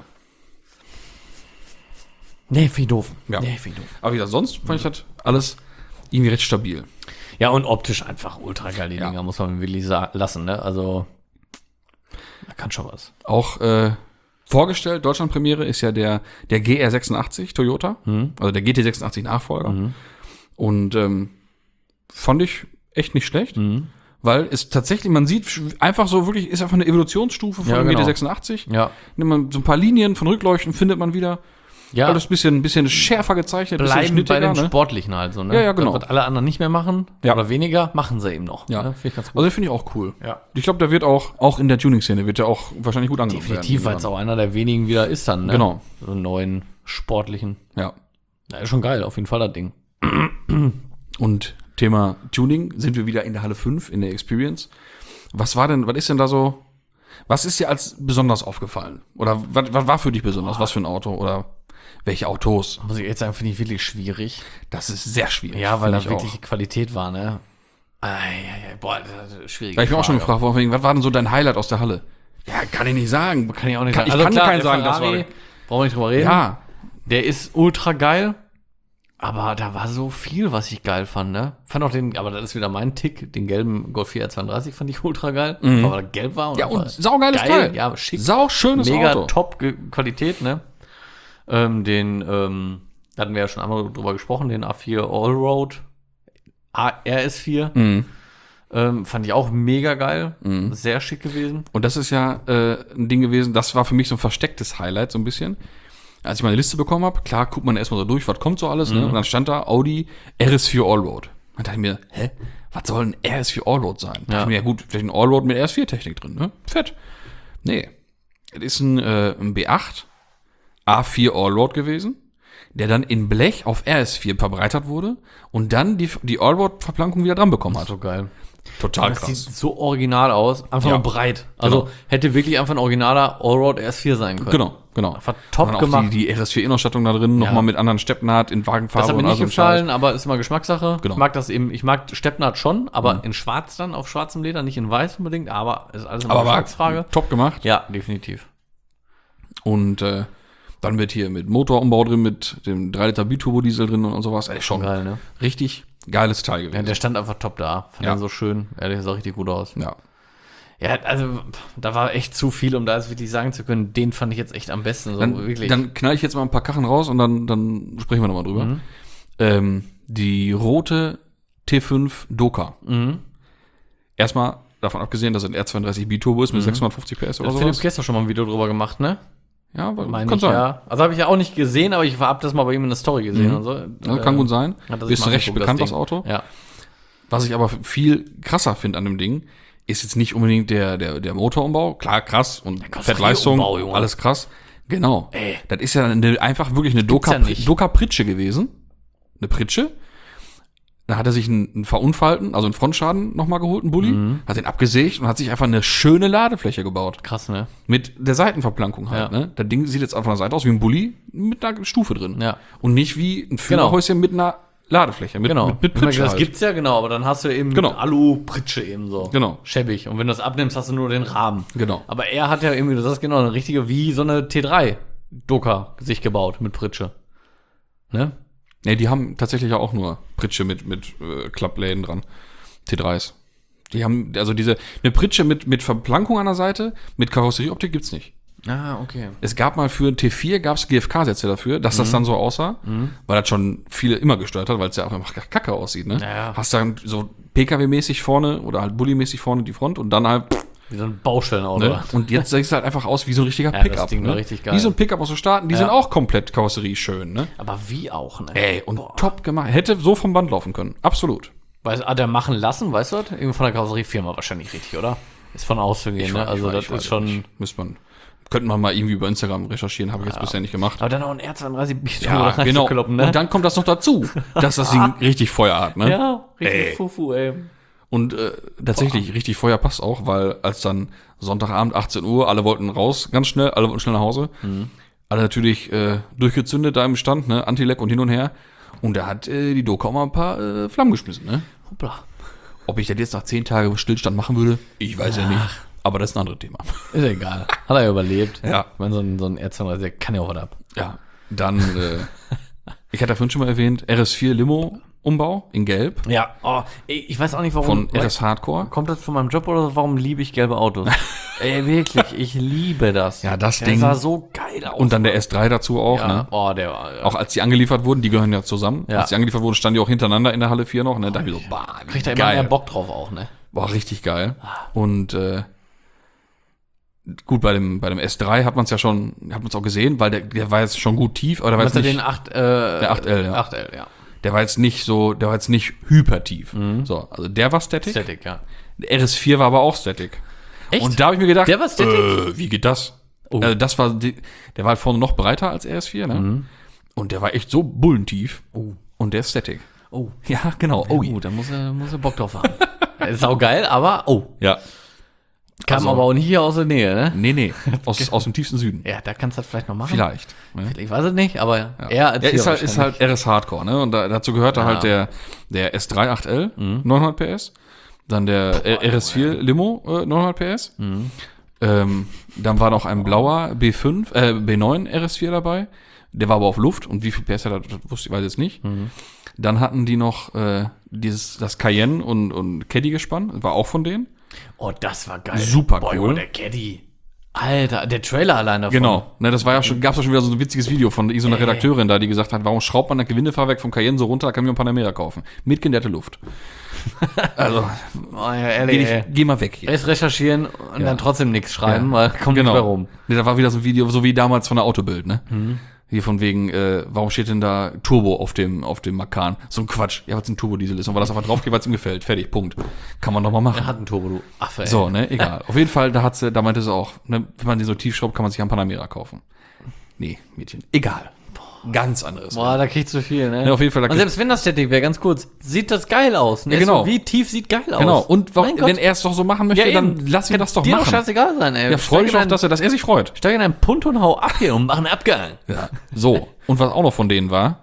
Nee, viel doof. Ja. Nee, viel doof. Aber wie gesagt, sonst fand ich das alles irgendwie recht stabil. Ja, und optisch einfach ultra geil, die Ja. Dinger, muss man wirklich lassen, ne? Also, da kann schon was. Auch vorgestellt, Deutschlandpremiere ist ja der GR86 Toyota, also der GT86 Nachfolger. Und fand ich echt nicht schlecht, weil es tatsächlich, man sieht einfach so wirklich, ist einfach eine Evolutionsstufe von Ja, dem genau. GT86. Ja. Nimmt man so ein paar Linien von Rückleuchten, findet man wieder. Ja, Alles ein bisschen schärfer gezeichnet, bleiben bei schnittiger, dem ne? Sportlichen halt so, ne? Ja, ja, genau. Das, was alle anderen nicht mehr machen Ja. oder weniger, machen sie eben noch. Ja. Ne? Finde ich ganz gut. Also finde ich auch cool. Ja. Ich glaube, der wird auch in der Tuning-Szene wird der auch wahrscheinlich gut angenommen Definitiv, weil es auch einer der wenigen wieder ist dann, ne? Genau. So einen neuen, sportlichen. Ja. Ja, ist schon geil, auf jeden Fall das Ding. Und Thema Tuning, sind wir wieder in der Halle 5, in der Experience. Was ist denn da so, was ist dir als besonders aufgefallen? Oder was war für dich besonders? Was für ein Auto? Oder welche Autos? Muss ich jetzt sagen, finde ich wirklich schwierig. Das ist sehr schwierig. Ja, weil finde das ich wirklich auch. die Qualität war, ne? Boah, das ist schwierig. Ja, ich bin auch schon gefragt worden, was war denn so dein Highlight aus der Halle? Ja, kann ich nicht sagen. Kann ich auch nicht Ich sagen. kann klar, keinen der sagen, das Ferrari, war. brauchen wir nicht drüber reden. Ja, Der ist ultra geil, aber da war so viel, was ich geil fand, ne? Fand auch aber das ist wieder mein Tick, den gelben Golf 4 R32 fand ich ultra geil, weil er gelb war. ja, einfach und saugeiles geil, Teil. ja, schick. Sauschönes Mega Auto. Top-Qualität, ne? Da hatten wir ja schon einmal drüber gesprochen, den A4 Allroad RS4. Fand ich auch mega geil. Sehr schick gewesen. Und das ist ja ein Ding gewesen, das war für mich so ein verstecktes Highlight so ein bisschen. Als ich meine Liste bekommen habe, klar, guckt man erstmal so durch, was kommt so alles, ne? Und dann stand da Audi RS4 Allroad. Dann dachte ich mir, was soll ein RS4 Allroad sein? Da dachte ich mir, ja gut, vielleicht ein Allroad mit RS4-Technik drin, ne? Fett. Nee. Es ist ein B8 A4 Allroad gewesen, der dann in Blech auf RS4 verbreitert wurde und dann die Allroad-Verplankung wieder dran bekommen hat. So geil. Total Das krass. sieht so original aus, einfach nur breit. Also Genau. hätte wirklich einfach ein originaler Allroad RS4 sein können. Genau. Einfach top Und auch gemacht. Die RS4-Innenausstattung da drin, nochmal mit anderen Steppenart in Wagenfarbe. Das hat mir und nicht all so ein Scheiß. gefallen, aber ist immer Geschmackssache. Genau. Ich mag Steppenart schon, aber in schwarz dann, auf schwarzem Leder, nicht in weiß unbedingt, aber ist alles immer Aber war Geschmacksfrage. top gemacht. Ja, definitiv. Und dann wird hier mit Motorumbau drin, mit dem 3 Liter Biturbo-Diesel drin und sowas. Ey, schon Geil, ne? richtig geiles Teil gewesen. Ja, der stand einfach top da. Fand Ja. den so schön. Ehrlich, sah richtig gut aus. Ja. Ja, also da war echt zu viel, um da jetzt wirklich sagen zu können, den fand ich jetzt echt am besten. So, wirklich. Dann knall ich jetzt mal ein paar Karren raus und dann sprechen wir nochmal drüber. Die rote T5 Doka. Erstmal davon abgesehen, dass es ein R32 Biturbo ist mit 650 PS oder Philipp sowas. gestern schon mal ein Video drüber gemacht, ne? Ja, Meine kann ich, sein. ja. Also habe ich ja auch nicht gesehen, aber ich hab das mal bei ihm in der Story gesehen und so. Ja, kann gut sein. Hat er sich Ist mal recht angeguckt, bekannt, das Ding. Auto. Ja. Was ich aber viel krasser finde an dem Ding, ist jetzt nicht unbedingt der Motorumbau. Klar, krass und Fettleistung, Karosserieуmbau, Junge. alles krass. Genau. Ey. Das ist ja einfach wirklich eine gibt's ja nicht. Doka-Pritsche gewesen. Eine Pritsche. Da hat er sich einen Verunfallten, also einen Frontschaden nochmal geholt, einen Bulli, hat den abgesägt und hat sich einfach eine schöne Ladefläche gebaut. Krass, ne? Mit der Seitenverplankung halt, Ja. ne? Das Ding sieht jetzt von der Seite aus wie ein Bulli mit einer Stufe drin. Ja. Und nicht wie ein Führerhäuschen mit einer Ladefläche, mit Pritsche Das halt. gibt's ja, genau, aber dann hast du eben Genau. Alu-Pritsche eben so. Genau. Schäbig. Und wenn du das abnimmst, hast du nur den Rahmen. Genau. Aber er hat ja irgendwie, das ist genau eine richtige, wie so eine T3-Doka sich gebaut mit Pritsche. Ne? Ne, die haben tatsächlich ja auch nur Pritsche mit Klappläden dran. T3s. Die haben, also eine Pritsche mit Verplankung an der Seite, mit Karosserieoptik gibt's nicht. Ah, okay. Es gab mal für ein T4 gab's GFK-Sätze dafür, dass das dann so aussah, weil das schon viele immer gestört hat, weil es ja auch einfach kacke aussieht, ne? Ja. Hast dann so PKW-mäßig vorne oder halt Bulli-mäßig vorne die Front und dann halt, Wie so ein Baustellenauto. ne? Und jetzt sieht es halt einfach aus wie so ein richtiger Ja, das Pickup. Ding Ne? war richtig geil. Wie so ein Pickup aus den Staaten, die sind auch komplett karosserieschön, ne? Aber wie auch, ne? Ey, und top gemacht. Hätte so vom Band laufen können. Absolut. Hat er machen lassen, weißt du das? Irgendwie von der Karosseriefirma wahrscheinlich richtig, oder? Ist von auszugehen, ne? Also das ist schon. Könnte man mal irgendwie über Instagram recherchieren, habe ich jetzt bisher nicht gemacht. Aber dann auch ein R32 Biturbo Ja, genau. reinzukloppen, ne? Und dann kommt das noch dazu, dass das Ding richtig Feuer hat, ne? Ja, richtig Ey. Fufu, ey. Und tatsächlich, richtig Feuer passt auch, weil als dann Sonntagabend 18 Uhr, alle wollten raus, ganz schnell, alle wollten schnell nach Hause. Alle natürlich durchgezündet da im Stand, ne? Anti-Leck und hin und her. Und da hat die Doka auch mal ein paar Flammen geschmissen, ne? Hoppla. Ob ich das jetzt nach 10 Tagen Stillstand machen würde, ich weiß ja nicht. Aber das ist ein anderes Thema. Ist ja egal. Hat er ja überlebt. Ja. Ich meine, so ein R32, der kann ja auch was ab. Ja, dann, ich hatte vorhin schon mal erwähnt, RS4 Limo Umbau in Gelb Ja, oh, ey, ich weiß auch nicht, warum. von RS Hardcore. Kommt das von meinem Job oder warum liebe ich gelbe Autos? Ey, wirklich, ich liebe das. Ja, das der Ding. sah so geil aus. Und dann der S3 dazu auch, ja. ne? Oh, der war. Auch als die angeliefert wurden, die gehören ja zusammen. Ja. Als die angeliefert wurden, standen die auch hintereinander in der Halle 4 noch, ne? Da hab ich so, bah, wie Kriegt er immer mehr Bock drauf auch, ne? Boah, richtig geil. Und gut, bei dem S3 hat man es ja schon, hat man es auch gesehen, weil der war jetzt schon gut tief, aber der war Was jetzt er nicht, den 8, der 8L, ja. 8L, ja. Der war jetzt nicht so, der war jetzt nicht hypertief. So, also der war Static. Static, ja. Der RS4 war aber auch Static. Echt? Und da habe ich mir gedacht, Der war Static? wie geht das? Oh. Also das war, der war halt vorne noch breiter als RS4, ne? Und der war echt so bullentief. Und der ist Static. Oh. Ja, genau. Oh, gut, da muss er Bock drauf haben. Ist auch geil, aber, Ja. kam Also- aber auch nicht hier aus der Nähe, ne? Nee. Aus dem tiefsten Süden. Ja, da kannst du das vielleicht noch machen. Vielleicht. Ne? Ich weiß es nicht, aber er als Ja, hier ist halt wahrscheinlich. RS Hardcore, ne? Und dazu gehörte halt der S3 8L, 900 PS. Dann der RS4 Limo, 900 PS. Dann war noch ein blauer B9 RS4 dabei. Der war aber auf Luft. Und wie viel PS er hat, das wusste ich, weiß ich jetzt nicht. Dann hatten die noch das Cayenne und Caddy gespannt. War auch von denen. Oh, das war geil. Super Boah, cool. Junge, der Caddy. Alter, der Trailer allein davon. Genau. Ne, das war ja schon, gab's ja schon wieder so ein witziges Video von so einer Redakteurin da, die gesagt hat, warum schraubt man das Gewindefahrwerk vom Cayenne so runter, da kann man ein Panamera kaufen. Mit genährte Luft. Also, Oh, ja, ehrlich, ey. geh mal weg hier. Erst recherchieren und dann trotzdem nichts schreiben, weil kommt Genau. nicht mehr rum. Nee, da war wieder so ein Video, so wie damals von der Autobild, ne? Hier von wegen, warum steht denn da Turbo auf dem Macan? So ein Quatsch. Ja, weil es ein Turbodiesel ist. Und weil das einfach draufgeht, weil es ihm gefällt. Fertig, Punkt. Kann man doch mal machen. Er hat einen Turbo, du Affe, ey. So, ne, egal. Auf jeden Fall, da meinte sie auch, ne, wenn man die so tief schraubt, kann man sich einen Panamera kaufen. Nee, Mädchen. Egal. Ganz anderes Boah, da kriegst du viel, ne? Ja, auf jeden Fall. Und selbst wenn das der Dick wäre, ganz kurz, sieht das geil aus. Ne? Ja, genau. So, wie tief sieht geil aus? Genau. Und Mein Gott. wenn er es doch so machen möchte, dann lass ihn das doch dir machen. Dir doch scheißegal sein, ey. Ja, freu dich doch, dass er sich freut. Steig in einen Punto und hau ab hier und mach einen Abgang. Ja. So. Und was auch noch von denen war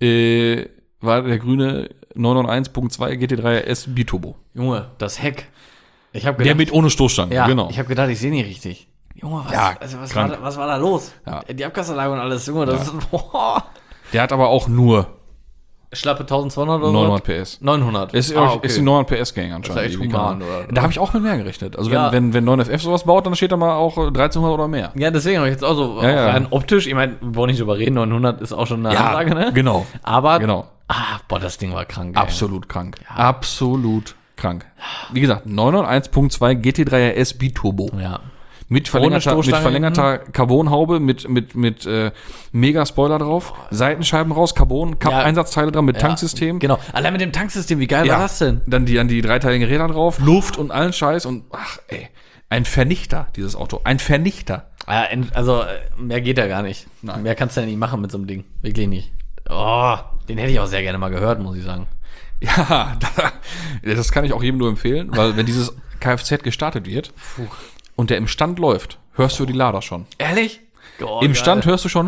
der grüne 991.2 GT3 RS Biturbo. Junge, das Heck. Ich hab gedacht, Der mit ohne Stoßstange, ja, genau. Ich habe gedacht, ich sehe nicht richtig. Junge, was war da los? Ja. Die Abgasanlage und alles, Junge, das ist, boah. Der hat aber auch nur Schlappe 1200 oder so? 900 PS. 900. Ist die 900 PS Gang anscheinend. Das ist echt human, oder? Da habe ich auch mit mehr gerechnet. Also Ja. wenn 9FF sowas baut, dann steht da mal auch 1300 oder mehr. Ja, deswegen habe ich jetzt auch so Ja. rein optisch, ich meine, wir wollen nicht drüber reden, 900 ist auch schon eine Ansage, ne? Genau. Aber, Genau. boah, das Ding war krank, ey. Absolut krank. Absolut krank. Wie gesagt, 991.2 GT3 RS Biturbo. Ja. Mit Stoßstange verlängerter Carbonhaube, mit Mega-Spoiler drauf, Seitenscheiben raus, Carbon, Cup-Einsatzteile dran mit Tanksystem. Genau. Allein mit dem Tanksystem, wie geil war das denn? Dann die dreiteiligen Räder drauf, Luft und allen Scheiß und ein Vernichter, dieses Auto. Ein Vernichter. Ja, also, mehr geht da gar nicht. Nein. Mehr kannst du ja nicht machen mit so einem Ding. Wirklich nicht. Oh, den hätte ich auch sehr gerne mal gehört, muss ich sagen. Ja, das kann ich auch jedem nur empfehlen, weil wenn dieses Kfz gestartet wird und der im Stand läuft, hörst du die Lader schon. Ehrlich? Oh, Im geil. Stand hörst du schon,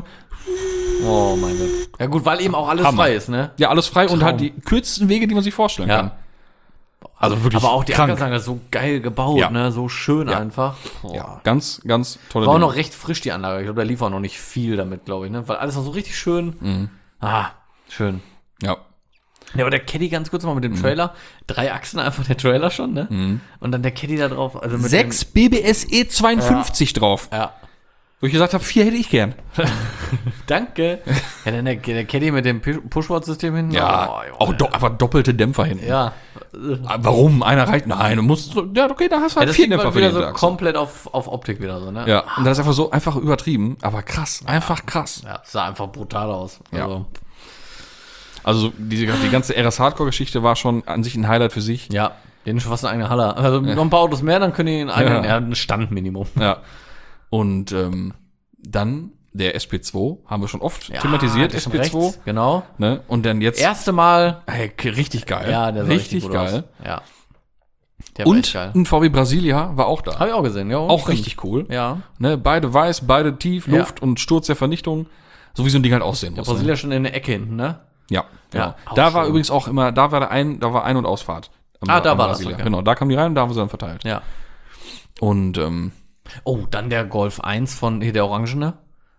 Oh mein Gott. Ja gut, weil eben auch alles Hammer. frei ist, ne? ja, alles frei und Traum. halt die kürzesten Wege, die man sich vorstellen kann. Also wirklich Aber auch die krank. Abgasanlage ist so geil gebaut, Ja. ne? So schön Ja. einfach. Oh. Ja, ganz, ganz tolle War auch Dinge. noch recht frisch, die Anlage. Ich glaube, da lief auch noch nicht viel damit, glaube ich, ne? Weil alles noch so richtig schön. Schön. Ja. Ja, aber der Caddy ganz kurz mal mit dem Trailer. 3 Achsen einfach der Trailer schon, ne? Und dann der Caddy da drauf. Also mit 6 BBS E52 drauf. Dem, ja. Wo ich gesagt habe, 4 hätte ich gern. Danke. Ja, dann der Caddy mit dem Pushboard-System hinten. Ja, Oh, Junge. auch aber doppelte Dämpfer hinten. Ja. Warum? Einer reicht? Nein, du musst. Ja, okay, da hast du Ja, halt das 4 sieht Dämpfer mal für wieder die so Achse. komplett auf Optik wieder so, ne? Ja, und das ist einfach so einfach übertrieben, aber krass. Einfach krass. Ja, sah einfach brutal aus. Ja. Also die ganze RS Hardcore-Geschichte war schon an sich ein Highlight für sich. Ja, den schon fast eine eigene Halle. Also noch ein paar Autos mehr, dann können die einen eigenen, Ja. ein Standminimum. Ja. Und dann der SP2, haben wir schon oft thematisiert, der ist SP2. rechts, genau. Ne? Und dann jetzt. Erste Mal. Hey, richtig geil. Ja, der sah richtig gut geil. aus. Ja. Der war echt Und geil. ein VW Brasilia war auch da. Habe ich auch gesehen, ja. Auch stimmt. richtig cool. Ja. Ne? Beide weiß, beide tief, Ja. Luft und Sturz der Vernichtung. So wie so ein Ding halt aussehen muss. Brasilia schon in der Ecke hinten, ne? Ja, genau. Ja, auch Da war schön. übrigens auch immer, da war Ein- und Ausfahrt. Da war das, Brasilia. okay. Genau, da kamen die rein und da haben wir sie dann verteilt. Ja. Und Oh, dann der Golf 1 von hier, der Orangene.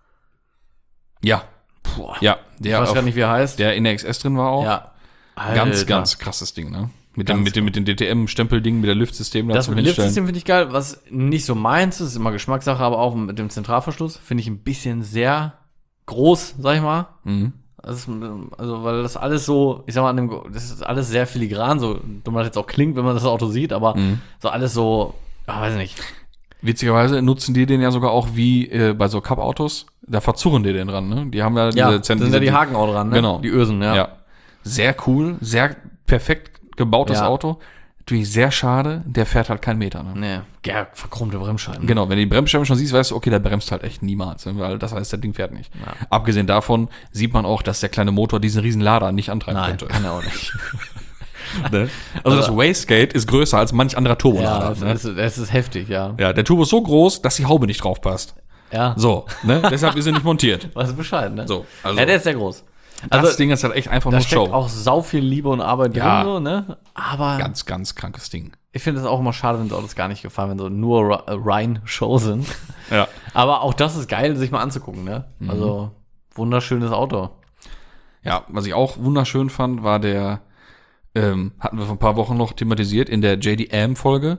ja, Boah. ja, Ich weiß gar nicht, wie er heißt. der in der XS drin war auch. Ja. Ganz, Alter. ganz krasses Ding, ne? Mit Ganz dem DTM-Stempelding, mit der Lüftsystem Das zum mit dem Hinstellen. Liftsystem finde ich geil. Was nicht so meins ist immer Geschmackssache, aber auch mit dem Zentralverschluss finde ich ein bisschen sehr groß, sag ich mal. Mhm. Also, weil das alles so, ich sag mal, das ist alles sehr filigran, so dumm das jetzt auch klingt, wenn man das Auto sieht, aber so alles so, weiß ich nicht. Witzigerweise nutzen die den ja sogar auch wie bei so Cup-Autos. Da verzurren die den dran, ne? Die haben ja Ja, sind ja die Haken auch dran, ne? Genau. Die Ösen, ja. Ja. Sehr cool, sehr perfekt gebautes Ja. Auto. Natürlich sehr schade, der fährt halt keinen Meter, ne? Nee, ja, verchromte Bremsscheiben. Genau, wenn du die Bremsscheibe schon siehst, weißt du, okay, der bremst halt echt niemals, ne? Weil das heißt, der Ding fährt nicht. Ja. Abgesehen davon sieht man auch, dass der kleine Motor diesen riesen Lader nicht antreiben Nein, könnte. kann er auch nicht. Ne? Also das Wastegate ist größer als manch anderer Ja, Turbolader. das ist heftig, ja. Ja, der Turbo ist so groß, dass die Haube nicht drauf passt. Ja, So, ne? Deshalb ist er nicht montiert. weißt du Bescheid, ne? So, also Ja, der ist sehr groß. das Ding ist halt echt einfach Da nur steckt Show. auch sau viel Liebe und Arbeit Ja. drin, so, ne? Aber Ganz, ganz krankes Ding. ich finde es auch immer schade, wenn so Autos gar nicht gefallen, wenn so nur Rhine-Show sind. Ja. Aber auch das ist geil, sich mal anzugucken, ne? Also, wunderschönes Auto. Ja, was ich auch wunderschön fand, war der, hatten wir vor ein paar Wochen noch thematisiert, in der JDM-Folge,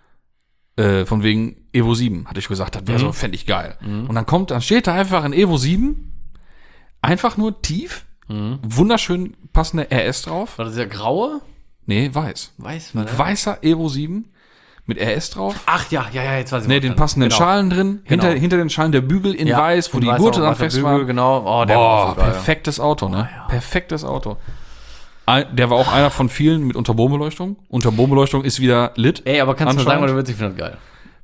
von wegen Evo 7, hatte ich gesagt, das wäre so, fände ich geil. Und dann steht da einfach ein Evo 7, einfach nur tief, wunderschön passende RS drauf. War das ja graue? Nee, weiß. Weiß, Ein weißer Evo 7 mit RS drauf. Ach ja, jetzt weiß ich. Ne, was den dann. passenden Genau. Schalen drin, Genau. hinter den Schalen der Bügel in Ja, weiß, wo in die weiß Gurte auch, dann weißer fest Bügel, waren. Genau. Oh, der war so geil. Perfektes Auto, ne? ja. Perfektes Auto. Der war auch einer von vielen mit Unterbodenbeleuchtung. Unterbodenbeleuchtung ist wieder lit. Ey, aber kannst du mir sagen, Anscheinend. oder wird sich findet geil?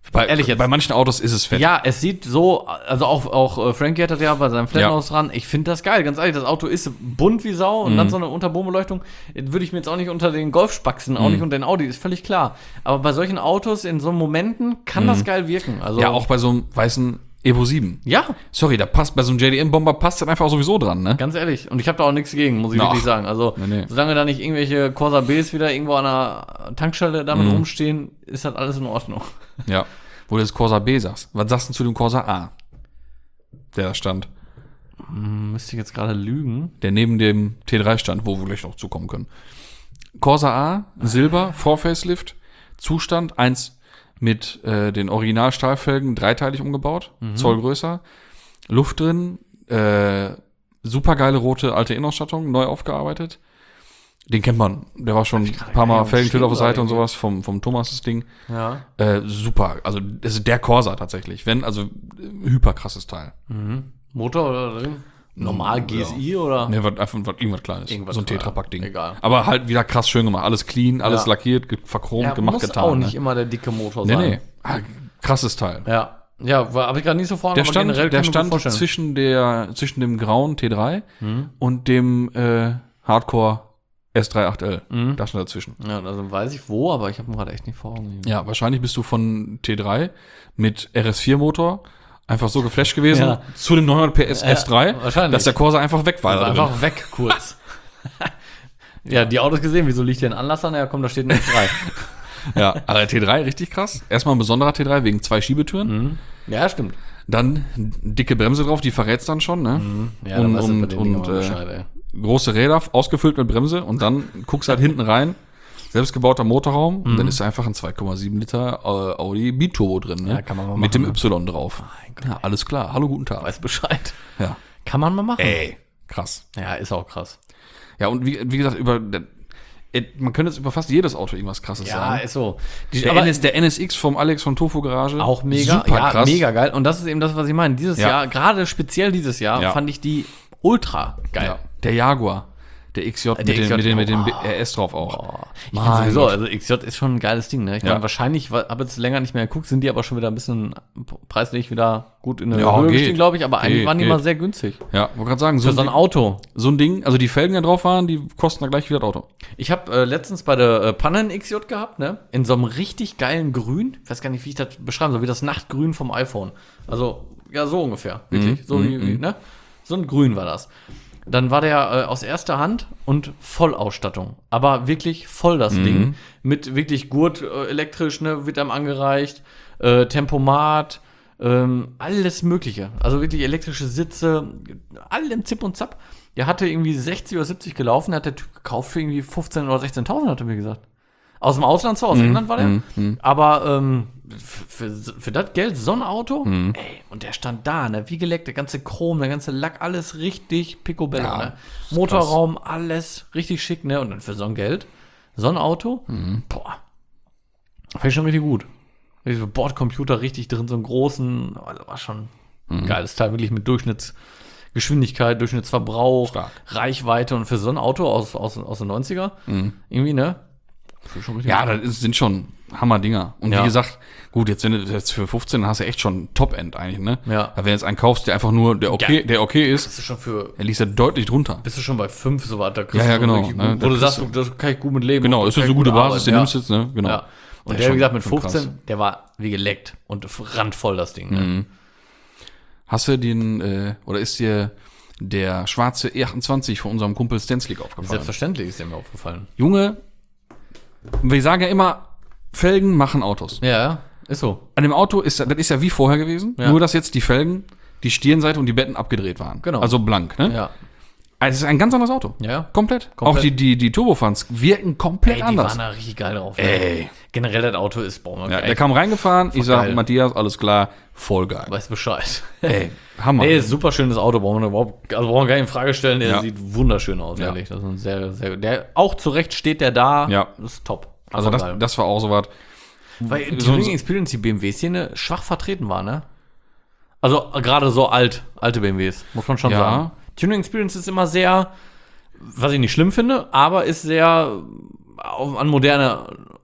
Ehrlich jetzt. Bei manchen Autos ist es fett. Ja, es sieht so, also auch Frankie hat das ja bei seinem Flathouse dran. Ich finde das geil, ganz ehrlich. Das Auto ist bunt wie Sau und dann so eine Unterbodenbeleuchtung. Würde ich mir jetzt auch nicht unter den Golf spaxen, auch nicht unter den Audi, ist völlig klar. Aber bei solchen Autos in so Momenten kann das geil wirken. Also, Ja, auch bei so einem weißen Evo 7. Ja, Sorry, da passt bei so einem JDM-Bomber passt das einfach sowieso dran, ne? ganz ehrlich. Und ich habe da auch nichts gegen, muss ich wirklich sagen. Also, Nee. solange da nicht irgendwelche Corsa Bs wieder irgendwo an der Tankstelle damit rumstehen, ist das alles in Ordnung. Ja. Wo du das Corsa B sagst. Was sagst du zu dem Corsa A? Der da stand. Müsste ich jetzt gerade lügen. Der neben dem T3 stand, wo wir gleich noch zukommen können. Corsa A, Silber, Vor-Facelift, Zustand 1 mit den Original-Stahlfelgen, dreiteilig umgebaut, Zoll größer, Luft drin, supergeile rote alte Innenausstattung, neu aufgearbeitet. Den kennt man, der war schon ein paar Mal Felgentilt auf der Seite und sowas, vom Thomas das Ding. Ja. Super, also das ist der Corsa tatsächlich, hyperkrasses Teil. Motor oder drin? Normal GSI oder? Ne, irgendwas Kleines. Irgendwas so ein klein. Tetrapack-Ding. Egal. Aber halt wieder krass schön gemacht. Alles clean, alles Ja. lackiert, verchromt, gemacht, muss getan. auch Ne? nicht immer der dicke Motor Nee, sein. nee. Krasses Teil. Ja, habe ich gerade nicht so vor. Der aber stand, generell der kann ich mir stand vorstellen. zwischen dem grauen T3 und dem Hardcore S38L. Da stand dazwischen. Ja, also weiß ich wo, aber ich habe ihn gerade echt nicht vor Augen. Ja, wahrscheinlich bist du von T3 mit RS4-Motor einfach so geflasht gewesen Ja. zu dem 900 PS S3, wahrscheinlich. dass der Corsa einfach weg war. Also da drin. einfach weg kurz. Ja, die Autos gesehen, wieso liegt hier ein Anlass an? Ja, komm, da steht ein S3. Ja, aber T3 richtig krass. Erstmal ein besonderer T3 wegen 2 Schiebetüren. Ja, stimmt. Dann dicke Bremse drauf, die verrät's dann schon, ne? Ja, dann weißt du bei den Dingen und aber Bescheid, ey. große Räder, ausgefüllt mit Bremse und dann guckst halt hinten rein, selbstgebauter Motorraum und dann ist einfach ein 2,7 Liter Audi Biturbo drin, ne? Ja, kann man mal mit machen, dem Y drauf. Ja, alles klar. Hallo, guten Tag. Weiß Bescheid. Ja. Kann man mal machen. Ey, krass. Ja, ist auch krass. Ja, und wie gesagt, man könnte jetzt über fast jedes Auto irgendwas krasses Ja, sagen. ist so. Der NSX vom Alex von Tofu Garage. Auch mega, Super ja, krass. mega geil. Und das ist eben das, was ich meine. Dieses Ja. Jahr, gerade speziell dieses Jahr, Ja. fand ich die ultra geil. Ja. Der Jaguar. Der XJ, mit dem RS drauf auch. Ich finde sowieso, also XJ ist schon ein geiles Ding, ne? Ich Ja. meine, wahrscheinlich, habe jetzt länger nicht mehr geguckt, sind die aber schon wieder ein bisschen preislich wieder gut in der Ja, Höhe geht. gestiegen, glaube ich, aber eigentlich Geht, waren die geht. mal sehr günstig. Ja, wollte gerade sagen, Für so ein Auto. so ein Ding, also die Felgen, die da drauf waren, die kosten da gleich wieder das Auto. Ich habe letztens bei der Panne ein XJ gehabt, ne? In so einem richtig geilen Grün. Ich weiß gar nicht, wie ich das beschreiben soll, wie das Nachtgrün vom iPhone. Also, ja, so ungefähr. Wirklich. So wie, ne? So ein Grün war das. Dann war der aus erster Hand und Vollausstattung. Aber wirklich voll das Ding. Mit wirklich Gurt elektrisch, ne? Wird einem angereicht. Tempomat. Alles Mögliche. Also wirklich elektrische Sitze. Allem Zip und Zap. Der hatte irgendwie 60 oder 70 gelaufen. Hat der Typ gekauft für irgendwie 15.000 oder 16.000, hat er mir gesagt. Aus dem Ausland zwar, aus England war der. Aber für das Geld so ein Auto, ey, und der stand da, ne, wie geleckt, der ganze Chrom, der ganze Lack, alles richtig picobello, Ja, ne? ist Motorraum, alles richtig schick, ne? Und dann für so ein Geld, so ein Auto, boah, fand ich schon richtig gut. So Bordcomputer richtig drin, so einen großen, also war schon ein geiles Teil, wirklich mit Durchschnittsgeschwindigkeit, Durchschnittsverbrauch, Stark. Reichweite und für so ein Auto aus den 90er, irgendwie, ne? Schon richtig Ja, gut. das sind schon Hammer-Dinger. Und Ja. wie gesagt, gut, jetzt wenn du jetzt für 15 hast du echt schon Top-End eigentlich, ne? Ja. Aber wenn du jetzt einen kaufst, der einfach nur der okay ist, Bist du schon für der liegt ja deutlich drunter. bist du schon bei 5 so weiter. Ja, genau, Wirklich ne, gut, da wo du kriegst sagst, das kann ich gut mit leben. Genau, und ist ja kann so ich gute gut Basis, den arbeiten, nimmst du jetzt, ne? Genau. Ja. Und Der der, ist wie gesagt, mit schon krass. 15, der war wie geleckt und randvoll das Ding. Ne? Hast du oder ist dir der schwarze E28 von unserem Kumpel Stenslik aufgefallen? Selbstverständlich ist der mir aufgefallen. Junge, wir sagen ja immer, Felgen machen Autos. Ja, ist so. An dem Auto das ist ja wie vorher gewesen, Ja. nur dass jetzt die Felgen, die Stirnseite und die Betten abgedreht waren. Genau. Also blank, ne? Ja. Also es ist ein ganz anderes Auto. Ja. Komplett. Komplett. Auch die Turbofans wirken komplett Ey, die anders. waren da richtig geil drauf. Ne? Ey. Generell das Auto ist Baum. Ja, der kam reingefahren, ich sag, geil. Matthias, alles klar, voll geil. Weiß Bescheid. Ey, Hammer. Nee, ist ein super schönes Auto, brauchen wir gar nicht in Frage stellen. Der Ja. sieht wunderschön aus, Ja. ehrlich. Das ist ein sehr, auch zu Recht steht der da. Ja. Das ist top. Also geil. das war auch so was. Weil die so- Tuning Experience, die BMW-Szene, schwach vertreten war, ne? Also gerade so alte BMWs, muss man schon Ja. sagen. Tuning Experience ist immer sehr, was ich nicht schlimm finde, aber ist sehr an moderne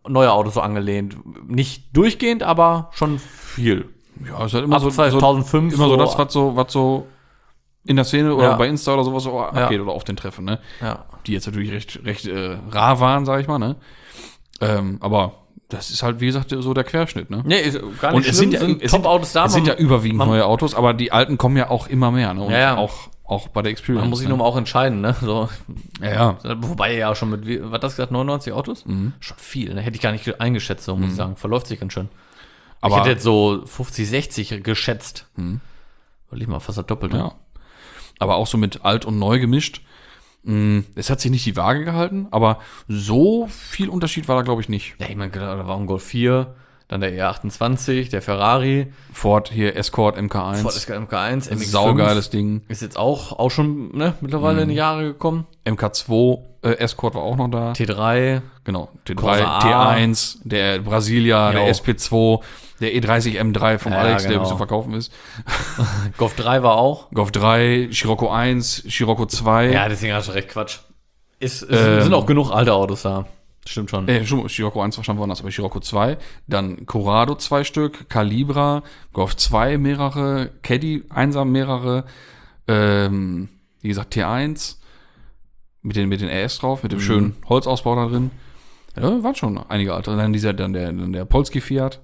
neue Autos so angelehnt. Nicht durchgehend, aber schon viel. Ja, ist halt immer Ab so 2005 immer so das, was so in der Szene oder Ja. bei Insta oder sowas so abgeht oder auf den Treffen, ne? Ja. Die jetzt natürlich recht rar waren, sag ich mal, ne? Aber das ist halt, wie gesagt, so der Querschnitt, ne? Nee, ist gar nicht Und es sind Top-Autos da. Es sind ja überwiegend neue Autos, aber die alten kommen ja auch immer mehr, ne? Und Ja. auch bei der Experience. Man muss sich nur mal auch entscheiden, ne? So. Ja. Wobei ja schon mit, was hat das gesagt, 99 Autos? Schon viel, ne? Hätte ich gar nicht eingeschätzt, so muss ich sagen. Verläuft sich ganz schön. Aber ich hätte jetzt so 50, 60 geschätzt. Weil ich mal fast das Doppelte. ja. Aber auch so mit alt und neu gemischt. Es hat sich nicht die Waage gehalten, aber so viel Unterschied war da, glaube ich, nicht. Ja, ich meine, da war ein Golf 4, dann der E28, der Ferrari, Ford hier, Escort MK1. Ford MK1, MX5. Saugeiles Ding. Ist jetzt auch schon mittlerweile in die Jahre gekommen. MK2, Escort war auch noch da. T3, Genau, T3, Corsa A. T1, der Brasilia, der Jo. SP2, der E30 M3 vom Ja, Alex, der genau. zu verkaufen ist. Golf 3 war auch. Golf 3, Scirocco 1, Scirocco 2. Ja, deswegen hast du recht, Quatsch. Sind auch genug alte Autos da. Stimmt schon. Scirocco 1 wahrscheinlich woanders, aber Scirocco 2. Dann Corrado 2 Stück, Calibra, Golf 2 mehrere, Caddy einsam mehrere, wie gesagt T1 mit den RS drauf, mit dem schönen Holzausbau da drin. Ja, waren schon einige alte. Dann der Polski Fiat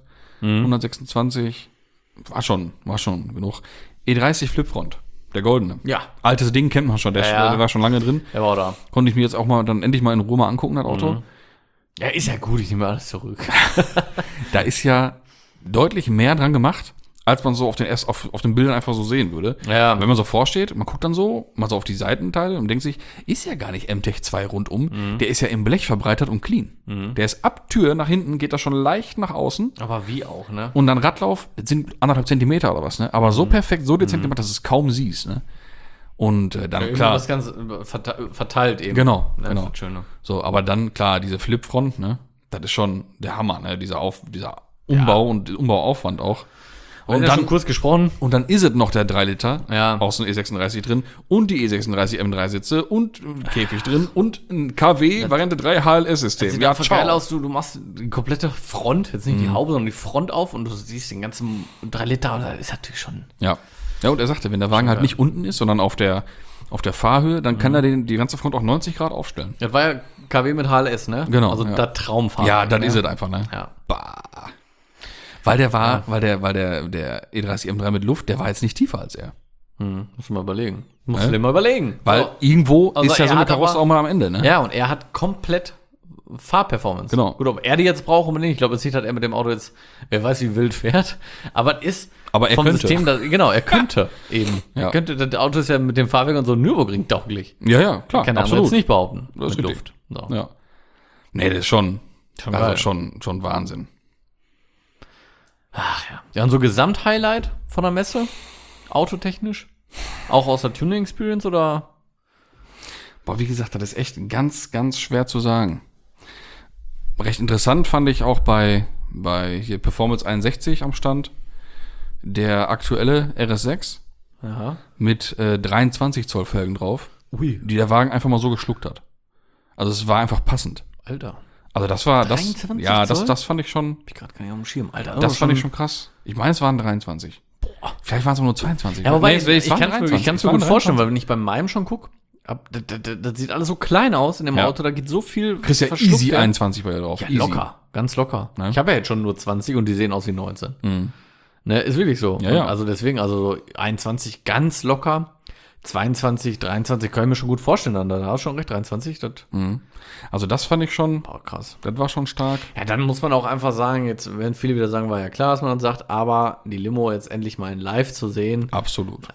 126. War schon genug. E30 Flipfront, der goldene. Ja, Altes Ding kennt man schon, der war schon lange drin. der war auch da. Konnte ich mir jetzt auch mal dann endlich mal in Ruhe mal angucken, das Auto. Ja, ist ja gut, ich nehme alles zurück. Da ist ja deutlich mehr dran gemacht, als man so auf den Bildern einfach so sehen würde. Ja. Wenn man so vorsteht, man guckt dann so, mal so auf die Seitenteile und denkt sich, ist ja gar nicht MTech 2 rundum, der ist ja im Blech verbreitert und clean. Der ist ab Tür nach hinten, geht da schon leicht nach außen Aber wie auch, ne? und dann Radlauf sind 1,5 Zentimeter oder was, ne? Aber so perfekt, so dezent gemacht, dass du es kaum siehst, ne? Und dann, Irgendwie klar, das Ganze verteilt eben. Genau, Ne, genau. Das ist schön, ne? so, aber dann, klar, diese Flipfront, ne? Das ist schon der Hammer, ne? Dieser Umbau und Umbauaufwand auch. Und dann schon kurz gesprochen. Und dann ist es noch der 3 Liter Ja. aus dem E36 drin und die E36 M3 Sitze und Käfig drin und ein KW Variante 3 HLS-System. Sieht einfach geil aus, du machst die komplette Front, jetzt nicht die Haube, sondern die Front auf und du siehst den ganzen 3 Liter, das ist natürlich schon. Ja. Ja, und er sagte, wenn der Wagen halt nicht unten ist, sondern auf der Fahrhöhe, dann kann er die ganze Front auch 90 Grad aufstellen. Das war ja KW mit HLS, ne? Genau, Also ja. das Traumfahrzeug. Ja, dann ne? ist es einfach, ne? Ja. Bah. Weil der E30 M3 mit Luft, der war jetzt nicht tiefer als er. Musst du mal überlegen. Musst du dir mal überlegen. Weil So. irgendwo Also ist ja er so eine hat Karosse aber- auch mal am Ende, ne? Ja, und er hat komplett Fahrperformance. Genau. Gut, ob er die jetzt braucht oder nicht, ich glaube, es sieht halt er mit dem Auto jetzt, wer weiß, wie wild fährt. Aber es ist Aber er vom könnte. System, genau, er könnte eben. Ja. Er könnte, das Auto ist ja mit dem Fahrwerk und so Nürburgring tauglich. Ja, klar, Kann er absolut. jetzt nicht behaupten. Das ist mit richtig. Luft. So. Ja. Nee, das ist schon Schon also geil. schon Wahnsinn. Ach ja. Ja, und so Gesamthighlight von der Messe? Autotechnisch? Auch aus der Tuning-Experience oder? Boah, wie gesagt, das ist echt ganz, ganz schwer zu sagen. Recht interessant fand ich auch bei hier Performance 61 am Stand der aktuelle RS6 Ja. mit 23 Zoll Felgen drauf, Ui. die der Wagen einfach mal so geschluckt hat. Also es war einfach passend. Alter. Also das war 23 ja, Zoll? das fand ich schon, Hab ich gerade gar nicht auf dem Schirm. Alter. das fand ich schon krass. Ich meine, es waren 23. Vielleicht waren es auch nur 22. Ja, wobei, Nee, es ich waren kann es 23. mir Es waren gut vorstellen, 23. weil wenn ich bei meinem schon gucke, das sieht alles so klein aus in dem Ja. Auto, da geht so viel. Du kriegst ja verschluckt easy werden. 21 bei dir drauf. Ja, easy. locker, ganz locker. Ne? Ich habe ja jetzt schon nur 20 und die sehen aus wie 19. Ne, ist wirklich so. Ja, ja. Und also deswegen, also so 21 ganz locker, 22, 23 kann ich mir schon gut vorstellen. Dann, da hast du schon recht, 23, das Also das fand ich schon, krass. das war schon stark. Ja, dann muss man auch einfach sagen, jetzt werden viele wieder sagen, war ja klar, was man dann sagt, aber die Limo jetzt endlich mal in live zu sehen. Absolut.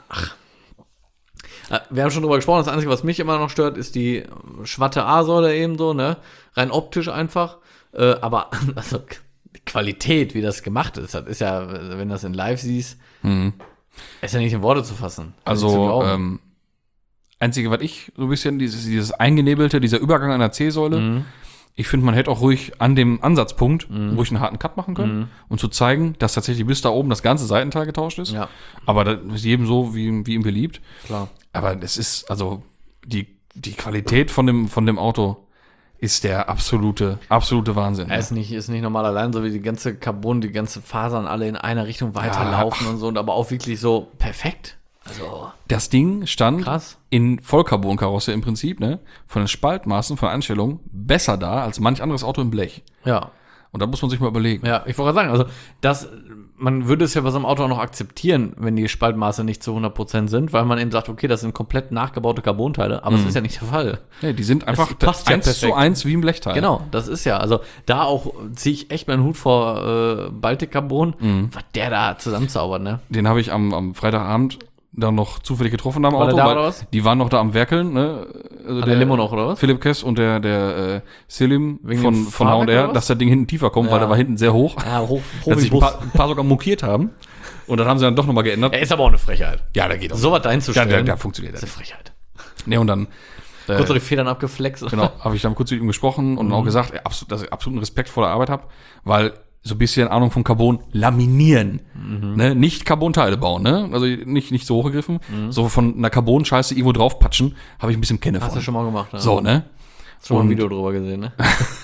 Wir haben schon drüber gesprochen, das Einzige, was mich immer noch stört, ist die schwatte A-Säule eben so, ne? Rein optisch einfach. Aber also die Qualität, wie das gemacht ist, das ist ja, wenn du das in live siehst, ist ja nicht in Worte zu fassen. Nicht zu Also, glauben. einzige, was ich so ein bisschen, dieses eingenebelte, dieser Übergang an der C-Säule, ich finde, man hätte auch ruhig an dem Ansatzpunkt ruhig einen harten Cut machen können und zu zeigen, dass tatsächlich bis da oben das ganze Seitenteil getauscht ist. Ja. Aber das ist jedem so, wie ihm beliebt. Klar. Aber das ist, also, die Qualität von dem Auto ist der absolute Wahnsinn. Er ist nicht normal allein, so wie die ganze Carbon, die ganze Fasern alle in einer Richtung weiterlaufen und so, und aber auch wirklich so perfekt. Also das Ding stand krass. in Vollcarbon-Karosse im Prinzip, ne, von den Spaltmaßen, von der Einstellung, besser da als manch anderes Auto im Blech. Ja. Und da muss man sich mal überlegen. Ja, ich wollte gerade sagen, also man würde es ja bei so einem Auto auch noch akzeptieren, wenn die Spaltmaße nicht zu 100% sind, weil man eben sagt, okay, das sind komplett nachgebaute Carbonteile, aber das ist ja nicht der Fall. Nee, die sind einfach passt ja 1:1 wie im Blechteil. Genau, das ist ja, also da auch ziehe ich echt meinen Hut vor Baltic Carbon, was der da zusammenzaubert, ne? Den habe ich am Freitagabend dann noch zufällig getroffen am War Auto, der da weil oder was? die waren noch da am Werkeln, ne? Also der Limo noch, oder was? Philipp Kess und der Selim Wegen dem von Fahrwerk oder H&R, was? dass das Ding hinten tiefer kommt, Ja. weil der war hinten sehr hoch. Ja, hoch Dass sich im ein Bus. paar sogar mokiert haben. Und dann haben sie dann doch nochmal geändert. Er ist aber auch eine Frechheit. Ja, da geht auch. So was dahin zu Ja, stellen, der funktioniert. ist eine Frechheit. Ne, und dann Kurz die Federn abgeflext. genau, habe ich dann kurz mit ihm gesprochen und auch gesagt, dass ich absoluten Respekt vor der Arbeit habe, weil so ein bisschen Ahnung von Carbon laminieren, ne, nicht Carbon-Teile bauen, ne, also nicht so hochgegriffen, so von einer Carbon-Scheiße irgendwo draufpatschen, habe ich ein bisschen Kenne Hast von. du schon mal gemacht, ne? So, ne, Hast schon mal ein und- Video drüber gesehen, ne?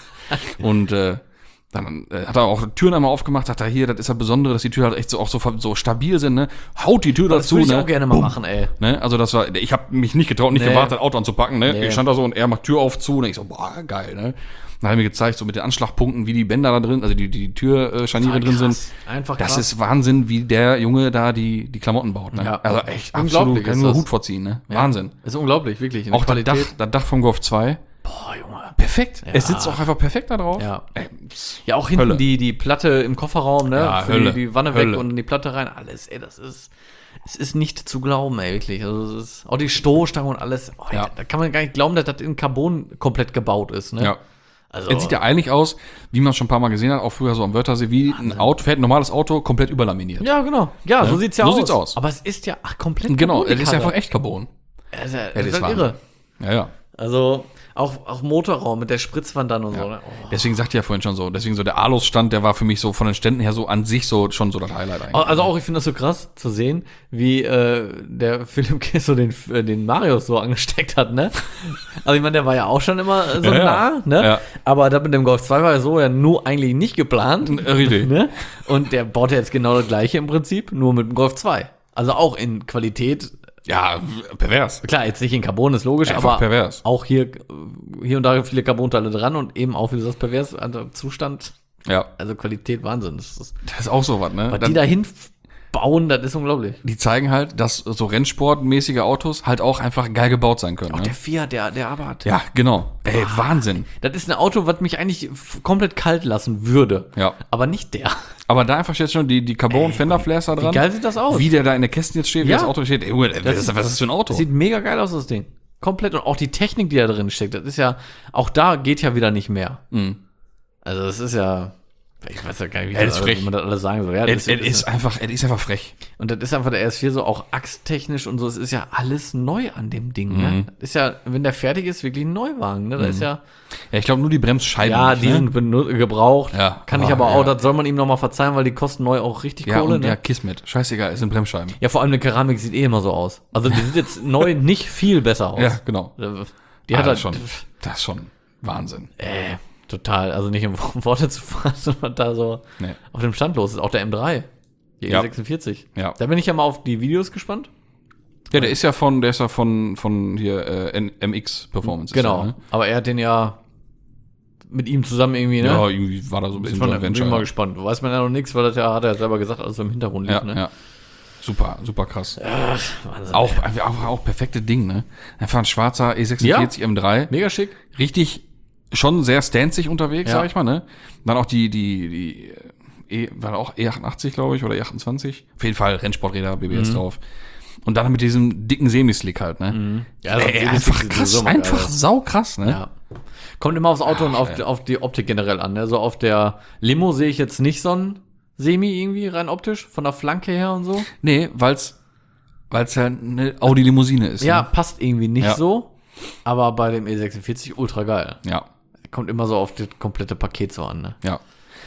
und dann hat er auch Türen einmal aufgemacht, sagt er, hier, das ist ja Besondere, dass die Türen halt echt so auch so stabil sind, ne, haut die Tür Das dazu, würde ich ne, auch gerne mal machen, ey. ne, also das war, ich habe mich nicht getraut, nicht Nee. gewartet, das Auto anzupacken, ne, Nee. ich stand da so und er macht Tür auf zu und ich so, boah, geil, ne. Dann hat er mir gezeigt, so mit den Anschlagpunkten, wie die Bänder da drin, also die Türscharniere drin sind. Einfach Das krass. ist Wahnsinn, wie der Junge da die Klamotten baut, ne. Ja. Also echt Unglaublich absolut, kann ist ich nur das. Hut vorziehen, ne. Ja. Wahnsinn. Ist unglaublich, wirklich. In der Auch Qualität. das Dach vom Golf 2, Boah, Junge. perfekt. Ja. Es sitzt auch einfach perfekt da drauf. Ja. Ey, Ja, auch hinten Hölle. die Platte im Kofferraum, ne? Ja, Für Hölle. die Wanne Hölle. weg und in die Platte rein. Alles, ey, es ist nicht zu glauben, ey, wirklich. Also, es ist, auch die Stoßstange und alles. Oh, Ja. da kann man gar nicht glauben, dass das in Carbon komplett gebaut ist, ne? Ja. Also, Es sieht ja eigentlich aus, wie man es schon ein paar Mal gesehen hat, auch früher so am Wörthersee, wie ein Auto, fährt ein normales Auto komplett überlaminiert. ja, genau. Ja, so sieht's ja So aus. sieht's aus. Aber es ist ja komplett Genau, Carbon, die es ist Karre. einfach echt Carbon. Es ist ja, das das ist ist halt Wahnsinn. irre. Ja, ja. Also, auch Motorraum mit der Spritzwand dann und so, ne? Oh. Deswegen sagte ich ja vorhin schon so, deswegen so der Alos-Stand, der war für mich so von den Ständen her so an sich so schon so das Highlight eigentlich. Also auch, ich finde das so krass zu sehen, wie der Philipp Kiss so den Marius so angesteckt hat, ne? Also ich meine, der war ja auch schon immer so Ja, nah, ne? ja. Aber das mit dem Golf 2 war ja so ja nur eigentlich nicht geplant. Richtig. Ne? Und der baut ja jetzt genau das gleiche im Prinzip, nur mit dem Golf 2. Also auch in Qualität, Ja, pervers. klar, jetzt nicht in Carbon, ist logisch, Einfach aber pervers. auch hier und da viele Carbonteile dran und eben auch, wie du sagst, pervers, also Zustand, Ja, also Qualität, Wahnsinn. Das ist, das ist auch so was, ne? was die dahin bauen, das ist unglaublich. Die zeigen halt, dass so rennsportmäßige Autos halt auch einfach geil gebaut sein können. Auch Ne? der Fiat, der Abarth. Ja, genau. Ey, Wahnsinn. Das ist ein Auto, was mich eigentlich komplett kalt lassen würde. Ja. Aber nicht der. Aber da einfach jetzt schon die Carbon Fender Flares da dran. Wie geil sieht das aus? Wie der da in der Käste jetzt steht, wie Ja. das Auto steht. Ey, Junge, was ist das für ein Auto? Das sieht mega geil aus, das Ding. Komplett. Und auch die Technik, die da drin steckt, das ist ja, auch da geht ja wieder nicht mehr. Also das ist ja, ich weiß ja gar nicht, Das ist frech. wie man das alles sagen soll. Ja, Es ist einfach frech. und das ist einfach der RS4 so auch achstechnisch und so, es ist ja alles neu an dem Ding. Ne? Das ist ja, wenn der fertig ist, wirklich ein Neuwagen. Ne? Da ist ja, Ja, ich glaube nur die Bremsscheiben. ja, nicht, die ne? sind gebraucht. Ja. Kann ich Ah, aber auch, ja. das soll man ihm nochmal verzeihen, weil die kosten neu auch richtig Ja, Kohle. und Ne? ja, Kismet. Scheißegal, es sind Bremsscheiben. Ja, vor allem eine Keramik sieht eh immer so aus. Also die sieht jetzt neu nicht viel besser aus. Ja, genau. Die hat das, halt das ist schon Wahnsinn. total, also nicht in Worte zu fassen, was da so Nee. auf dem Stand los ist. Auch der M3, die Ja. E46. Ja. Da bin ich ja mal auf die Videos gespannt. Ja, der ist ja von hier MX Performance. ist Genau. Ja, ne? Aber er hat den ja mit ihm zusammen irgendwie, ne? Ja, irgendwie war da so ein bisschen Von so der, ein bin ich mal Venture. gespannt. Weiß man ja noch nichts, weil das ja, hat er selber gesagt, alles so im Hintergrund lief, Ja, ne? ja. Super, super krass. Wahnsinn. Auch perfekte Ding, ne? Einfach ein schwarzer E46 M3. Mega schick. Richtig, schon sehr stanzig unterwegs, Ja. sag ich mal, ne? Dann auch die war auch E88, glaube ich, oder E28. Auf jeden Fall Rennsporträder, BBS drauf. Und dann mit diesem dicken Semislick halt, ne? Ja, also Ey, die einfach sieht krass, sowieso mal einfach geil aus. saukrass, ne? Ja. Kommt immer aufs Auto und auf die Optik generell an. Ne? So auf der Limo sehe ich jetzt nicht so ein Semi irgendwie rein optisch, von der Flanke her und so. Nee, weil's ja eine Audi-Limousine ist. Ja, Ne? passt irgendwie nicht Ja. so. Aber bei dem E46 ultra geil. Ja, Kommt immer so auf das komplette Paket so an. Ne? ja.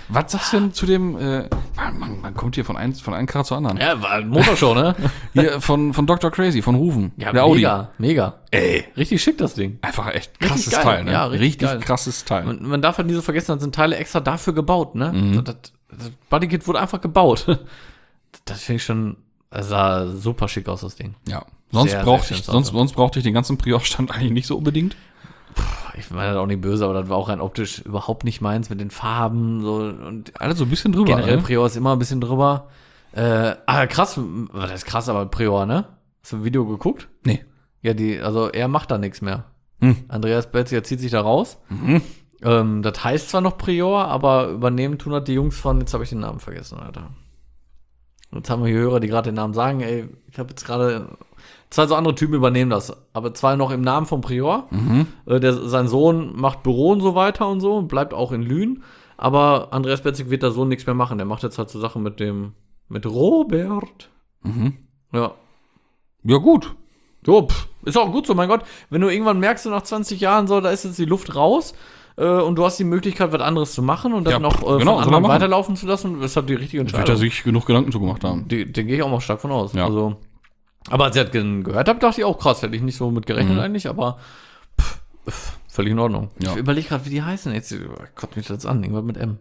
Was sagst du denn zu dem, man kommt hier von einem Karat zur anderen. Ja, war eine Motorshow, ne? Hier von Dr. Crazy, von Rufen. Ja, der Audi. mega. Ey, Richtig schick, das Ding. einfach echt Richtig krasses geil. Teil, ne? Ja, richtig geil. krasses Teil. Und man darf halt nie so vergessen, dann sind Teile extra dafür gebaut, ne? Das Bodykit wurde einfach gebaut. Das finde ich schon, das sah super schick aus, das Ding. Ja. Sonst Sehr, brauchte sehr ich, schönes sonst brauchte ich den ganzen Prior-Stand eigentlich nicht so unbedingt. Ich meine das auch nicht böse, aber das war auch rein optisch überhaupt nicht meins mit den Farben, so, und Alles so ein bisschen drüber, generell ne? Prior ist immer ein bisschen drüber. Krass, das ist krass, aber Prior, ne? Hast du ein Video geguckt? Nee. Ja, also er macht da nichts mehr. Hm. Andreas Belziger zieht sich da raus. Das heißt zwar noch Prior, aber übernehmen tun halt die Jungs von, jetzt habe ich den Namen vergessen, Alter. Jetzt haben wir hier Hörer, die gerade den Namen sagen, ey, ich habe jetzt gerade 2 so andere Typen übernehmen das, aber 2 noch im Namen von Prior. Sein Sohn macht Büro und so weiter und so, bleibt auch in Lünen, aber Andreas Belzig wird da so nichts mehr machen. Der macht jetzt halt so Sachen mit Robert. Ja. Ja, gut. So, ist auch gut so, mein Gott. Wenn du irgendwann merkst, so nach 20 Jahren, so, da ist jetzt die Luft raus und du hast die Möglichkeit, was anderes zu machen und das Ja, noch genau, von soll er anderen machen. weiterlaufen zu lassen, ist halt die richtige Wird er Entscheidung. sich genug Gedanken zu gemacht haben. Den gehe ich auch mal stark von aus. Ja. Also, aber als ich das gehört habe, dachte ich auch krass, hätte ich nicht so mit gerechnet eigentlich, aber völlig in Ordnung. Ja. Ich überlege gerade, wie die heißen. Jetzt kommt mich das an, irgendwas mit M.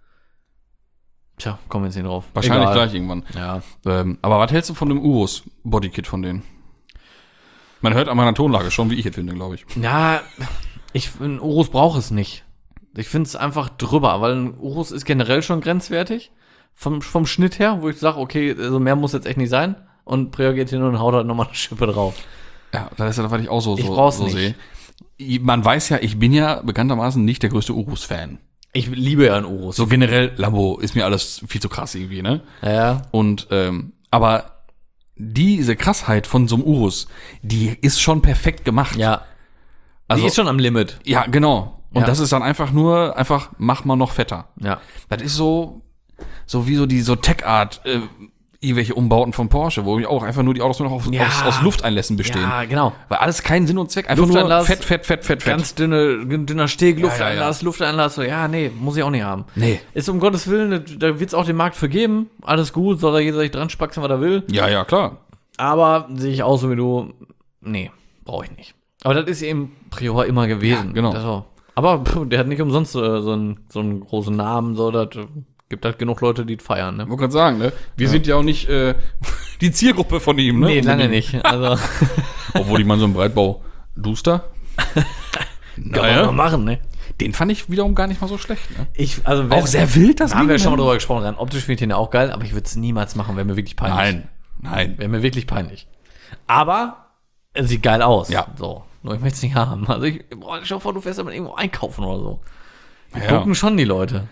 Tja, kommen wir jetzt nicht drauf. Wahrscheinlich Egal. gleich irgendwann. Ja. Aber was hältst du von dem Urus Bodykit von denen? Man hört an meiner Tonlage schon, wie ich jetzt finde, glaube ich. Ja, ein Urus braucht es nicht. Ich finde es einfach drüber, weil ein Urus ist generell schon grenzwertig. Vom Schnitt her, wo ich sage, okay, also mehr muss jetzt echt nicht sein. Und Prior geht hin und haut halt nochmal eine Schippe drauf. Ja, das ist ja das, was ich auch so brauch's nicht. sehe. Man weiß ja, ich bin ja bekanntermaßen nicht der größte Urus-Fan. Ich liebe ja einen Urus. So generell, Lambo ist mir alles viel zu krass irgendwie, ne? Ja. Und, aber diese Krassheit von so einem Urus, die ist schon perfekt gemacht. Ja. Also, Die ist schon am Limit. ja, genau. Und Ja. das ist dann einfach, mach mal noch fetter. Ja. Das ist so wie so die Tech-Art, irgendwelche Umbauten von Porsche, wo auch einfach nur die Autos nur noch aus Lufteinlässen bestehen. Ja, genau. Weil alles keinen Sinn und Zweck, einfach nur Lufteinlass, fett. Ganz dünner Steg, Lufteinlass, Ja. Lufteinlass. So, ja, nee, muss ich auch nicht haben. Nee. Ist um Gottes Willen, da wird es auch den Markt für geben. Alles gut, soll da jeder sich dran spaxen, was er will. Ja, klar. Aber sehe ich auch so wie du, nee, brauche ich nicht. Aber das ist eben Prior immer gewesen. Ja, genau. Das auch. Aber der hat nicht umsonst so einen großen Namen, so, das gibt halt genug Leute, die feiern, ne? Ich wollte gerade sagen, ne? Wir sind ja auch nicht die Zielgruppe von ihm, ne? Nee, lange nicht. Also, Obwohl ich mal so einen Breitbau Duster. kann man mal machen, ne? Den fand ich wiederum gar nicht mal so schlecht, ne? Auch sehr wild, das Da haben wir Ding, schon mal ne? drüber gesprochen. Rein optisch finde ich den ja auch geil, aber ich würde es niemals machen, wäre mir wirklich peinlich. Nein. Wäre mir wirklich peinlich. Aber es sieht geil aus. Ja. So. Nur ich möchte es nicht haben. Also schau vor, du fährst aber irgendwo einkaufen oder so. Die Ja. gucken schon die Leute.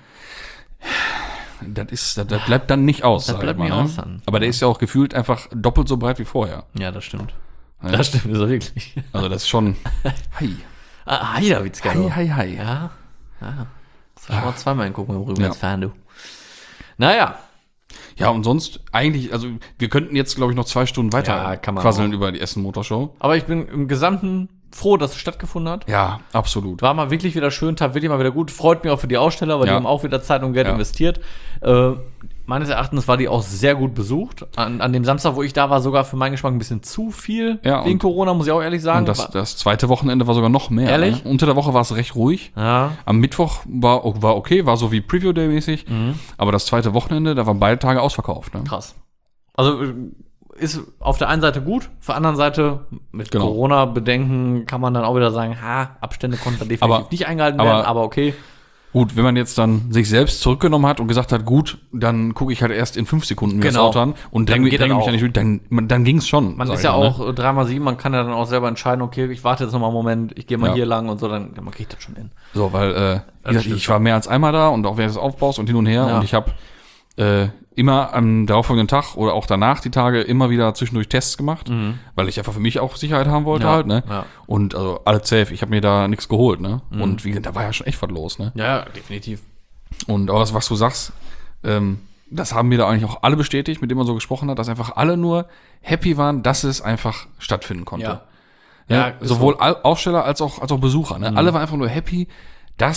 Das bleibt dann nicht aus, Das sag bleibt ich mal, nicht ne? aus dann. Aber der ist ja auch gefühlt einfach doppelt so breit wie vorher. Ja, das stimmt. Ja. Das stimmt, ist er wirklich. Also das ist schon. Hi. Hi, da wird's geil. Hi. Ja. Das war schon mal zweimal hingucken, worüber Ja. jetzt fahren, du. Naja. Ja, und sonst eigentlich, also wir könnten jetzt, glaube ich, noch 2 Stunden weiter Ja, kann man quasseln über die Essen Motorshow. Aber ich bin im Gesamten froh, dass es stattgefunden hat. Ja, absolut. War mal wirklich wieder schön, tat wirklich mal wieder gut. Freut mich auch für die Aussteller, weil die Ja. haben auch wieder Zeit und Geld Ja. investiert. Meines Erachtens war die auch sehr gut besucht. An dem Samstag, wo ich da war, sogar für meinen Geschmack ein bisschen zu viel. Ja, wegen und- Corona, muss ich auch ehrlich sagen. Und das zweite Wochenende war sogar noch mehr. Ehrlich? Ne? Unter der Woche war es recht ruhig. Ja. Am Mittwoch war okay, war so wie Preview-Day-mäßig. Aber das zweite Wochenende, da waren beide Tage ausverkauft. Ne? Krass. Also ist auf der einen Seite gut, auf der anderen Seite mit Genau. Corona-Bedenken kann man dann auch wieder sagen, Abstände konnten da definitiv Aber- nicht eingehalten aber- werden, aber okay. Gut, wenn man jetzt dann sich selbst zurückgenommen hat und gesagt hat, gut, dann gucke ich halt erst in 5 Sekunden mir Genau. das Auto an und Dann dränge geht mich das ja auch. nicht durch, dann ging es schon. Man sag ist ich ja mal, ne? auch 3x7, man kann ja dann auch selber entscheiden, okay, ich warte jetzt noch mal einen Moment, ich gehe mal Ja. hier lang und so, dann man kriegt das schon hin. So, weil wie gesagt, stimmt. ich war mehr als einmal da und auch während des Aufbaus und hin und her Ja. und ich habe immer am darauffolgenden Tag oder auch danach die Tage immer wieder zwischendurch Tests gemacht, weil ich einfach für mich auch Sicherheit haben wollte Ja, halt, ne? ja. Und also alles safe, ich habe mir da nichts geholt, ne? Und wie gesagt, da war ja schon echt was los, ne? Ja, definitiv. Und aber was du sagst, das haben mir da eigentlich auch alle bestätigt, mit denen man so gesprochen hat, dass einfach alle nur happy waren, dass es einfach stattfinden konnte. Ja. Ja, ist sowohl Aussteller als auch Besucher. Ne? Alle waren einfach nur happy, dass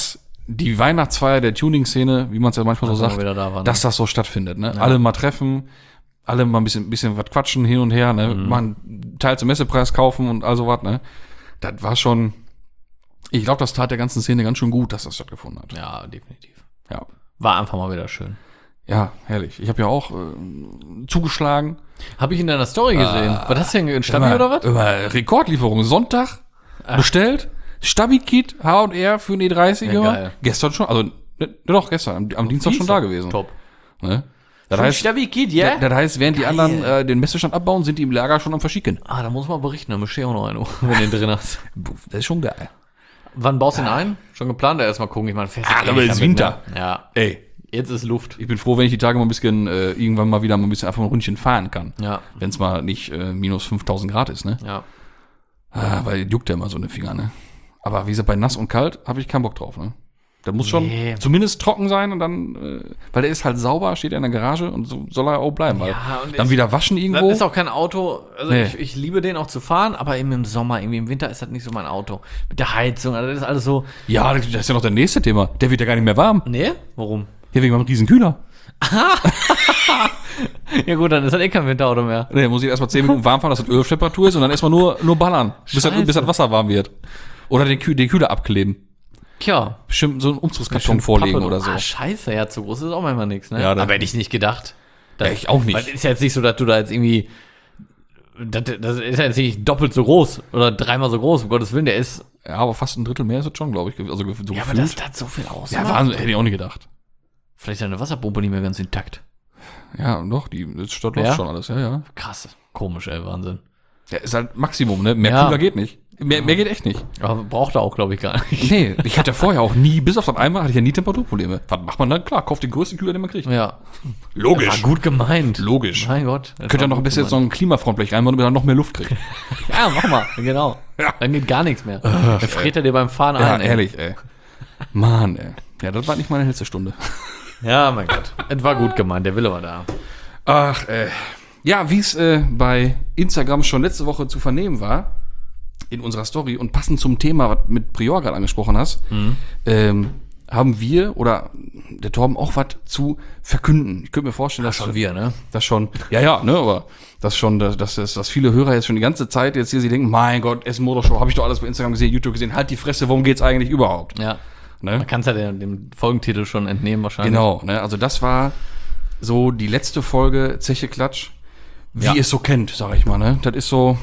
die Weihnachtsfeier der Tuning-Szene, wie man es ja manchmal so sagt, wieder da war, ne? dass das so stattfindet. Ne? Ja. Alle mal treffen, alle mal ein bisschen was quatschen hin und her, ne? Mal einen Teil zum Messepreis kaufen und all sowas. Ne? Das war schon, ich glaube, das tat der ganzen Szene ganz schön gut, dass das stattgefunden hat. Ja, definitiv. Ja. War einfach mal wieder schön. Ja, herrlich. Ich habe ja auch zugeschlagen. Habe ich in deiner Story gesehen. War das denn ein Stabi oder was? Über Rekordlieferung. Sonntag bestellt. Stabi-Kit, H&R für den E30. Ja, geil. Gestern schon, also doch, gestern, am Dienstag schon da gewesen. Top. Ne? Das heißt, Stabi-Kit, ja? das heißt, während die anderen den Messestand abbauen, sind die im Lager schon am Verschicken. Ah, da muss man berichten, da besteht auch noch einen, wenn du den drin hast. Das ist schon geil. Wann baust du ihn ein? Schon geplant? Erstmal gucken, ich meine, fest. aber es ist Winter. Ne? Ja. Ey. Jetzt ist Luft. Ich bin froh, wenn ich die Tage mal ein bisschen, irgendwann mal wieder ein bisschen einfach ein Ründchen fahren kann. Ja. Wenn es mal nicht minus 5000 Grad ist, ne? Ja. Weil juckt ja immer so eine Finger, ne? Aber wie gesagt, bei nass und kalt habe ich keinen Bock drauf, ne? Der muss schon zumindest trocken sein und dann, weil der ist halt sauber, steht in der Garage und so soll er auch bleiben. Weil dann wieder waschen irgendwo. Das ist auch kein Auto, also Nee. ich liebe den auch zu fahren, aber eben im Sommer, irgendwie im Winter ist das nicht so mein Auto. Mit der Heizung, also das ist alles so. Ja, das ist ja noch das nächste Thema. Der wird ja gar nicht mehr warm. Nee? Warum? Hier wegen meinem riesen Kühler. Ja gut, dann ist das eh kein Winterauto mehr. Der muss ich erstmal 10 Minuten warm fahren, dass das Öltemperatur ist und dann erstmal nur ballern, bis das Wasser warm wird. Oder den Kühler abkleben. Tja. Bestimmt so einen Umzugskarton vorlegen Pappe. oder so. Ah, scheiße, ja, zu groß ist auch manchmal nichts, ne? Ja, aber hätte ich nicht gedacht. Ja, ich auch nicht. Weil es ist ja jetzt nicht so, dass du da jetzt irgendwie. Das ist ja jetzt nicht doppelt so groß oder dreimal so groß, um Gottes Willen, der ist. Ja, aber fast ein Drittel mehr ist es schon, glaube ich. Also so Ja, aber gefühlt. das hat so viel aus. Ja, Wahnsinn, hätte ich auch nicht gedacht. Vielleicht ist eine Wasserpumpe nicht mehr ganz intakt. Ja, doch, das läuft Ja? schon alles, ja. Krass. Komisch, ey, Wahnsinn. Ja, ist halt Maximum, ne? Mehr Ja. Kühler geht nicht. Mehr geht echt nicht. Aber braucht er auch, glaube ich, gar nicht. Nee, ich hatte ja vorher auch nie, bis auf das einmal, hatte ich ja nie Temperaturprobleme. Was macht man dann? Klar, kauft den größten Kühler, den man kriegt. Ja. Logisch. War gut gemeint. Logisch. Mein Gott. Könnt ihr noch ein bisschen jetzt noch ein Klimafrontblech reinmachen, damit er noch mehr Luft kriegt. Ja, mach mal. Genau. Ja. Dann geht gar nichts mehr. Dann friert er dir beim Fahren Ja, ein. ey. ehrlich, ey. Mann, ey. Ja, das war nicht meine hellste Stunde. Ja, mein Gott. Es war gut gemeint, der Wille war da. Ach, ja, wie es bei Instagram schon letzte Woche zu vernehmen war, in unserer Story und passend zum Thema, was mit Prior gerade angesprochen hast, haben wir oder der Torben auch was zu verkünden. Ich könnte mir vorstellen, dass Schon wir, ne? das schon, ja, ne, aber dass viele Hörer jetzt schon die ganze Zeit jetzt hier sie denken, mein Gott, Essen Motorshow, habe ich doch alles bei Instagram gesehen, YouTube gesehen, halt die Fresse, worum geht's eigentlich überhaupt? Ja. Ne? Man kann es ja dem Folgentitel schon entnehmen wahrscheinlich. Genau, ne, also das war so die letzte Folge Zeche Klatsch, wie Ja. es so kennt, sag ich mal, ne? Das ist so,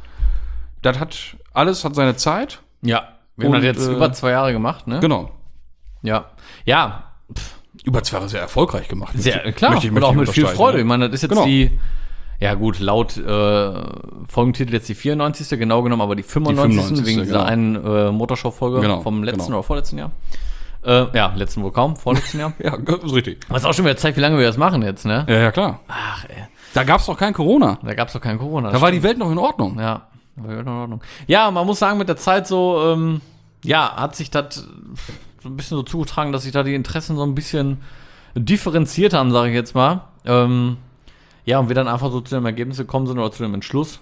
alles hat seine Zeit. Ja. Wir haben Und, das jetzt über 2 Jahre gemacht, ne? Genau. Ja. Ja. Über 2 Jahre sehr erfolgreich gemacht. Sehr, klar. Möchte ich und auch mit viel unterstreichen, Freude. ne? Ich meine, das ist jetzt Genau. die, ja gut, laut Folgentitel jetzt die 94. genau genommen, aber die 95. 95., wegen dieser genau. einen Motorshow-Folge Genau, vom letzten genau. oder vorletzten Jahr. Ja, letzten wohl kaum, vorletzten Jahr. Ja, das ist richtig. Was auch schon wieder zeigt, wie lange wir das machen jetzt, ne? Ja, klar. Ach, ey. Da gab es doch kein Corona. Da gab es doch kein Corona. Da war die Welt noch in Ordnung. Ja, war in Ordnung. Ja, man muss sagen, mit der Zeit so, ja, hat sich das so ein bisschen so zugetragen, dass sich da die Interessen so ein bisschen differenziert haben, sage ich jetzt mal. Ja, und wir dann einfach so zu dem Ergebnis gekommen sind oder zu dem Entschluss,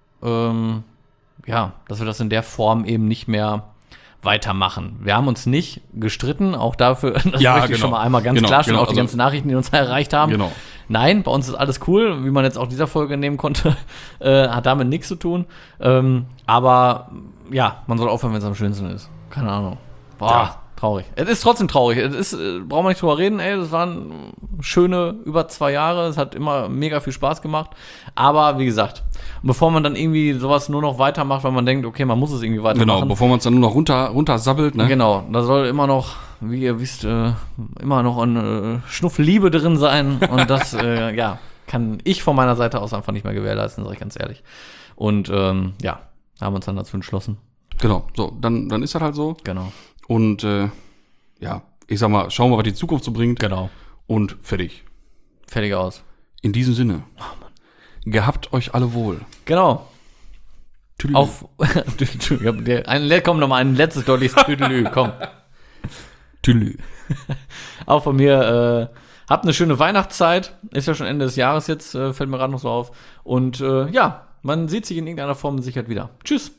ja, dass wir das in der Form eben nicht mehr weitermachen. Wir haben uns nicht gestritten, auch dafür, das Ja, möchte ich genau. schon mal einmal ganz Genau, klar stellen, genau, auch die also- ganzen Nachrichten, die uns erreicht haben. Genau. Nein, bei uns ist alles cool, wie man jetzt auch dieser Folge nehmen konnte, hat damit nichts zu tun. Aber ja, man soll aufhören, wenn es am schönsten ist. Keine Ahnung. Boah, Ja. traurig. Es ist trotzdem traurig. Es ist, brauchen wir nicht drüber reden, ey. Das waren schöne über 2 Jahre. Es hat immer mega viel Spaß gemacht. Aber wie gesagt, bevor man dann irgendwie sowas nur noch weitermacht, weil man denkt, okay, man muss es irgendwie Genau, weitermachen. bevor man es dann nur noch runtersabbelt, ne? Genau, da soll immer noch, wie ihr wisst, immer noch ein Schnuff Liebe drin sein. Und das, ja, kann ich von meiner Seite aus einfach nicht mehr gewährleisten, sage ich ganz ehrlich. Und ja, haben uns dann dazu entschlossen. Genau. So, dann ist das halt so. Genau. Und ja, ich sag mal, schauen wir, was die Zukunft so bringt. Genau. Und fertig. Fertig aus. In diesem Sinne. Gehabt euch alle wohl. Genau. Tüdelü. Auf. Komm, nochmal ein letztes deutliches Tüdelü, komm. Tüdelü. Auch von mir, habt eine schöne Weihnachtszeit. Ist ja schon Ende des Jahres jetzt, fällt mir gerade noch so auf. Und ja, man sieht sich in irgendeiner Form mit Sicherheit wieder. Tschüss.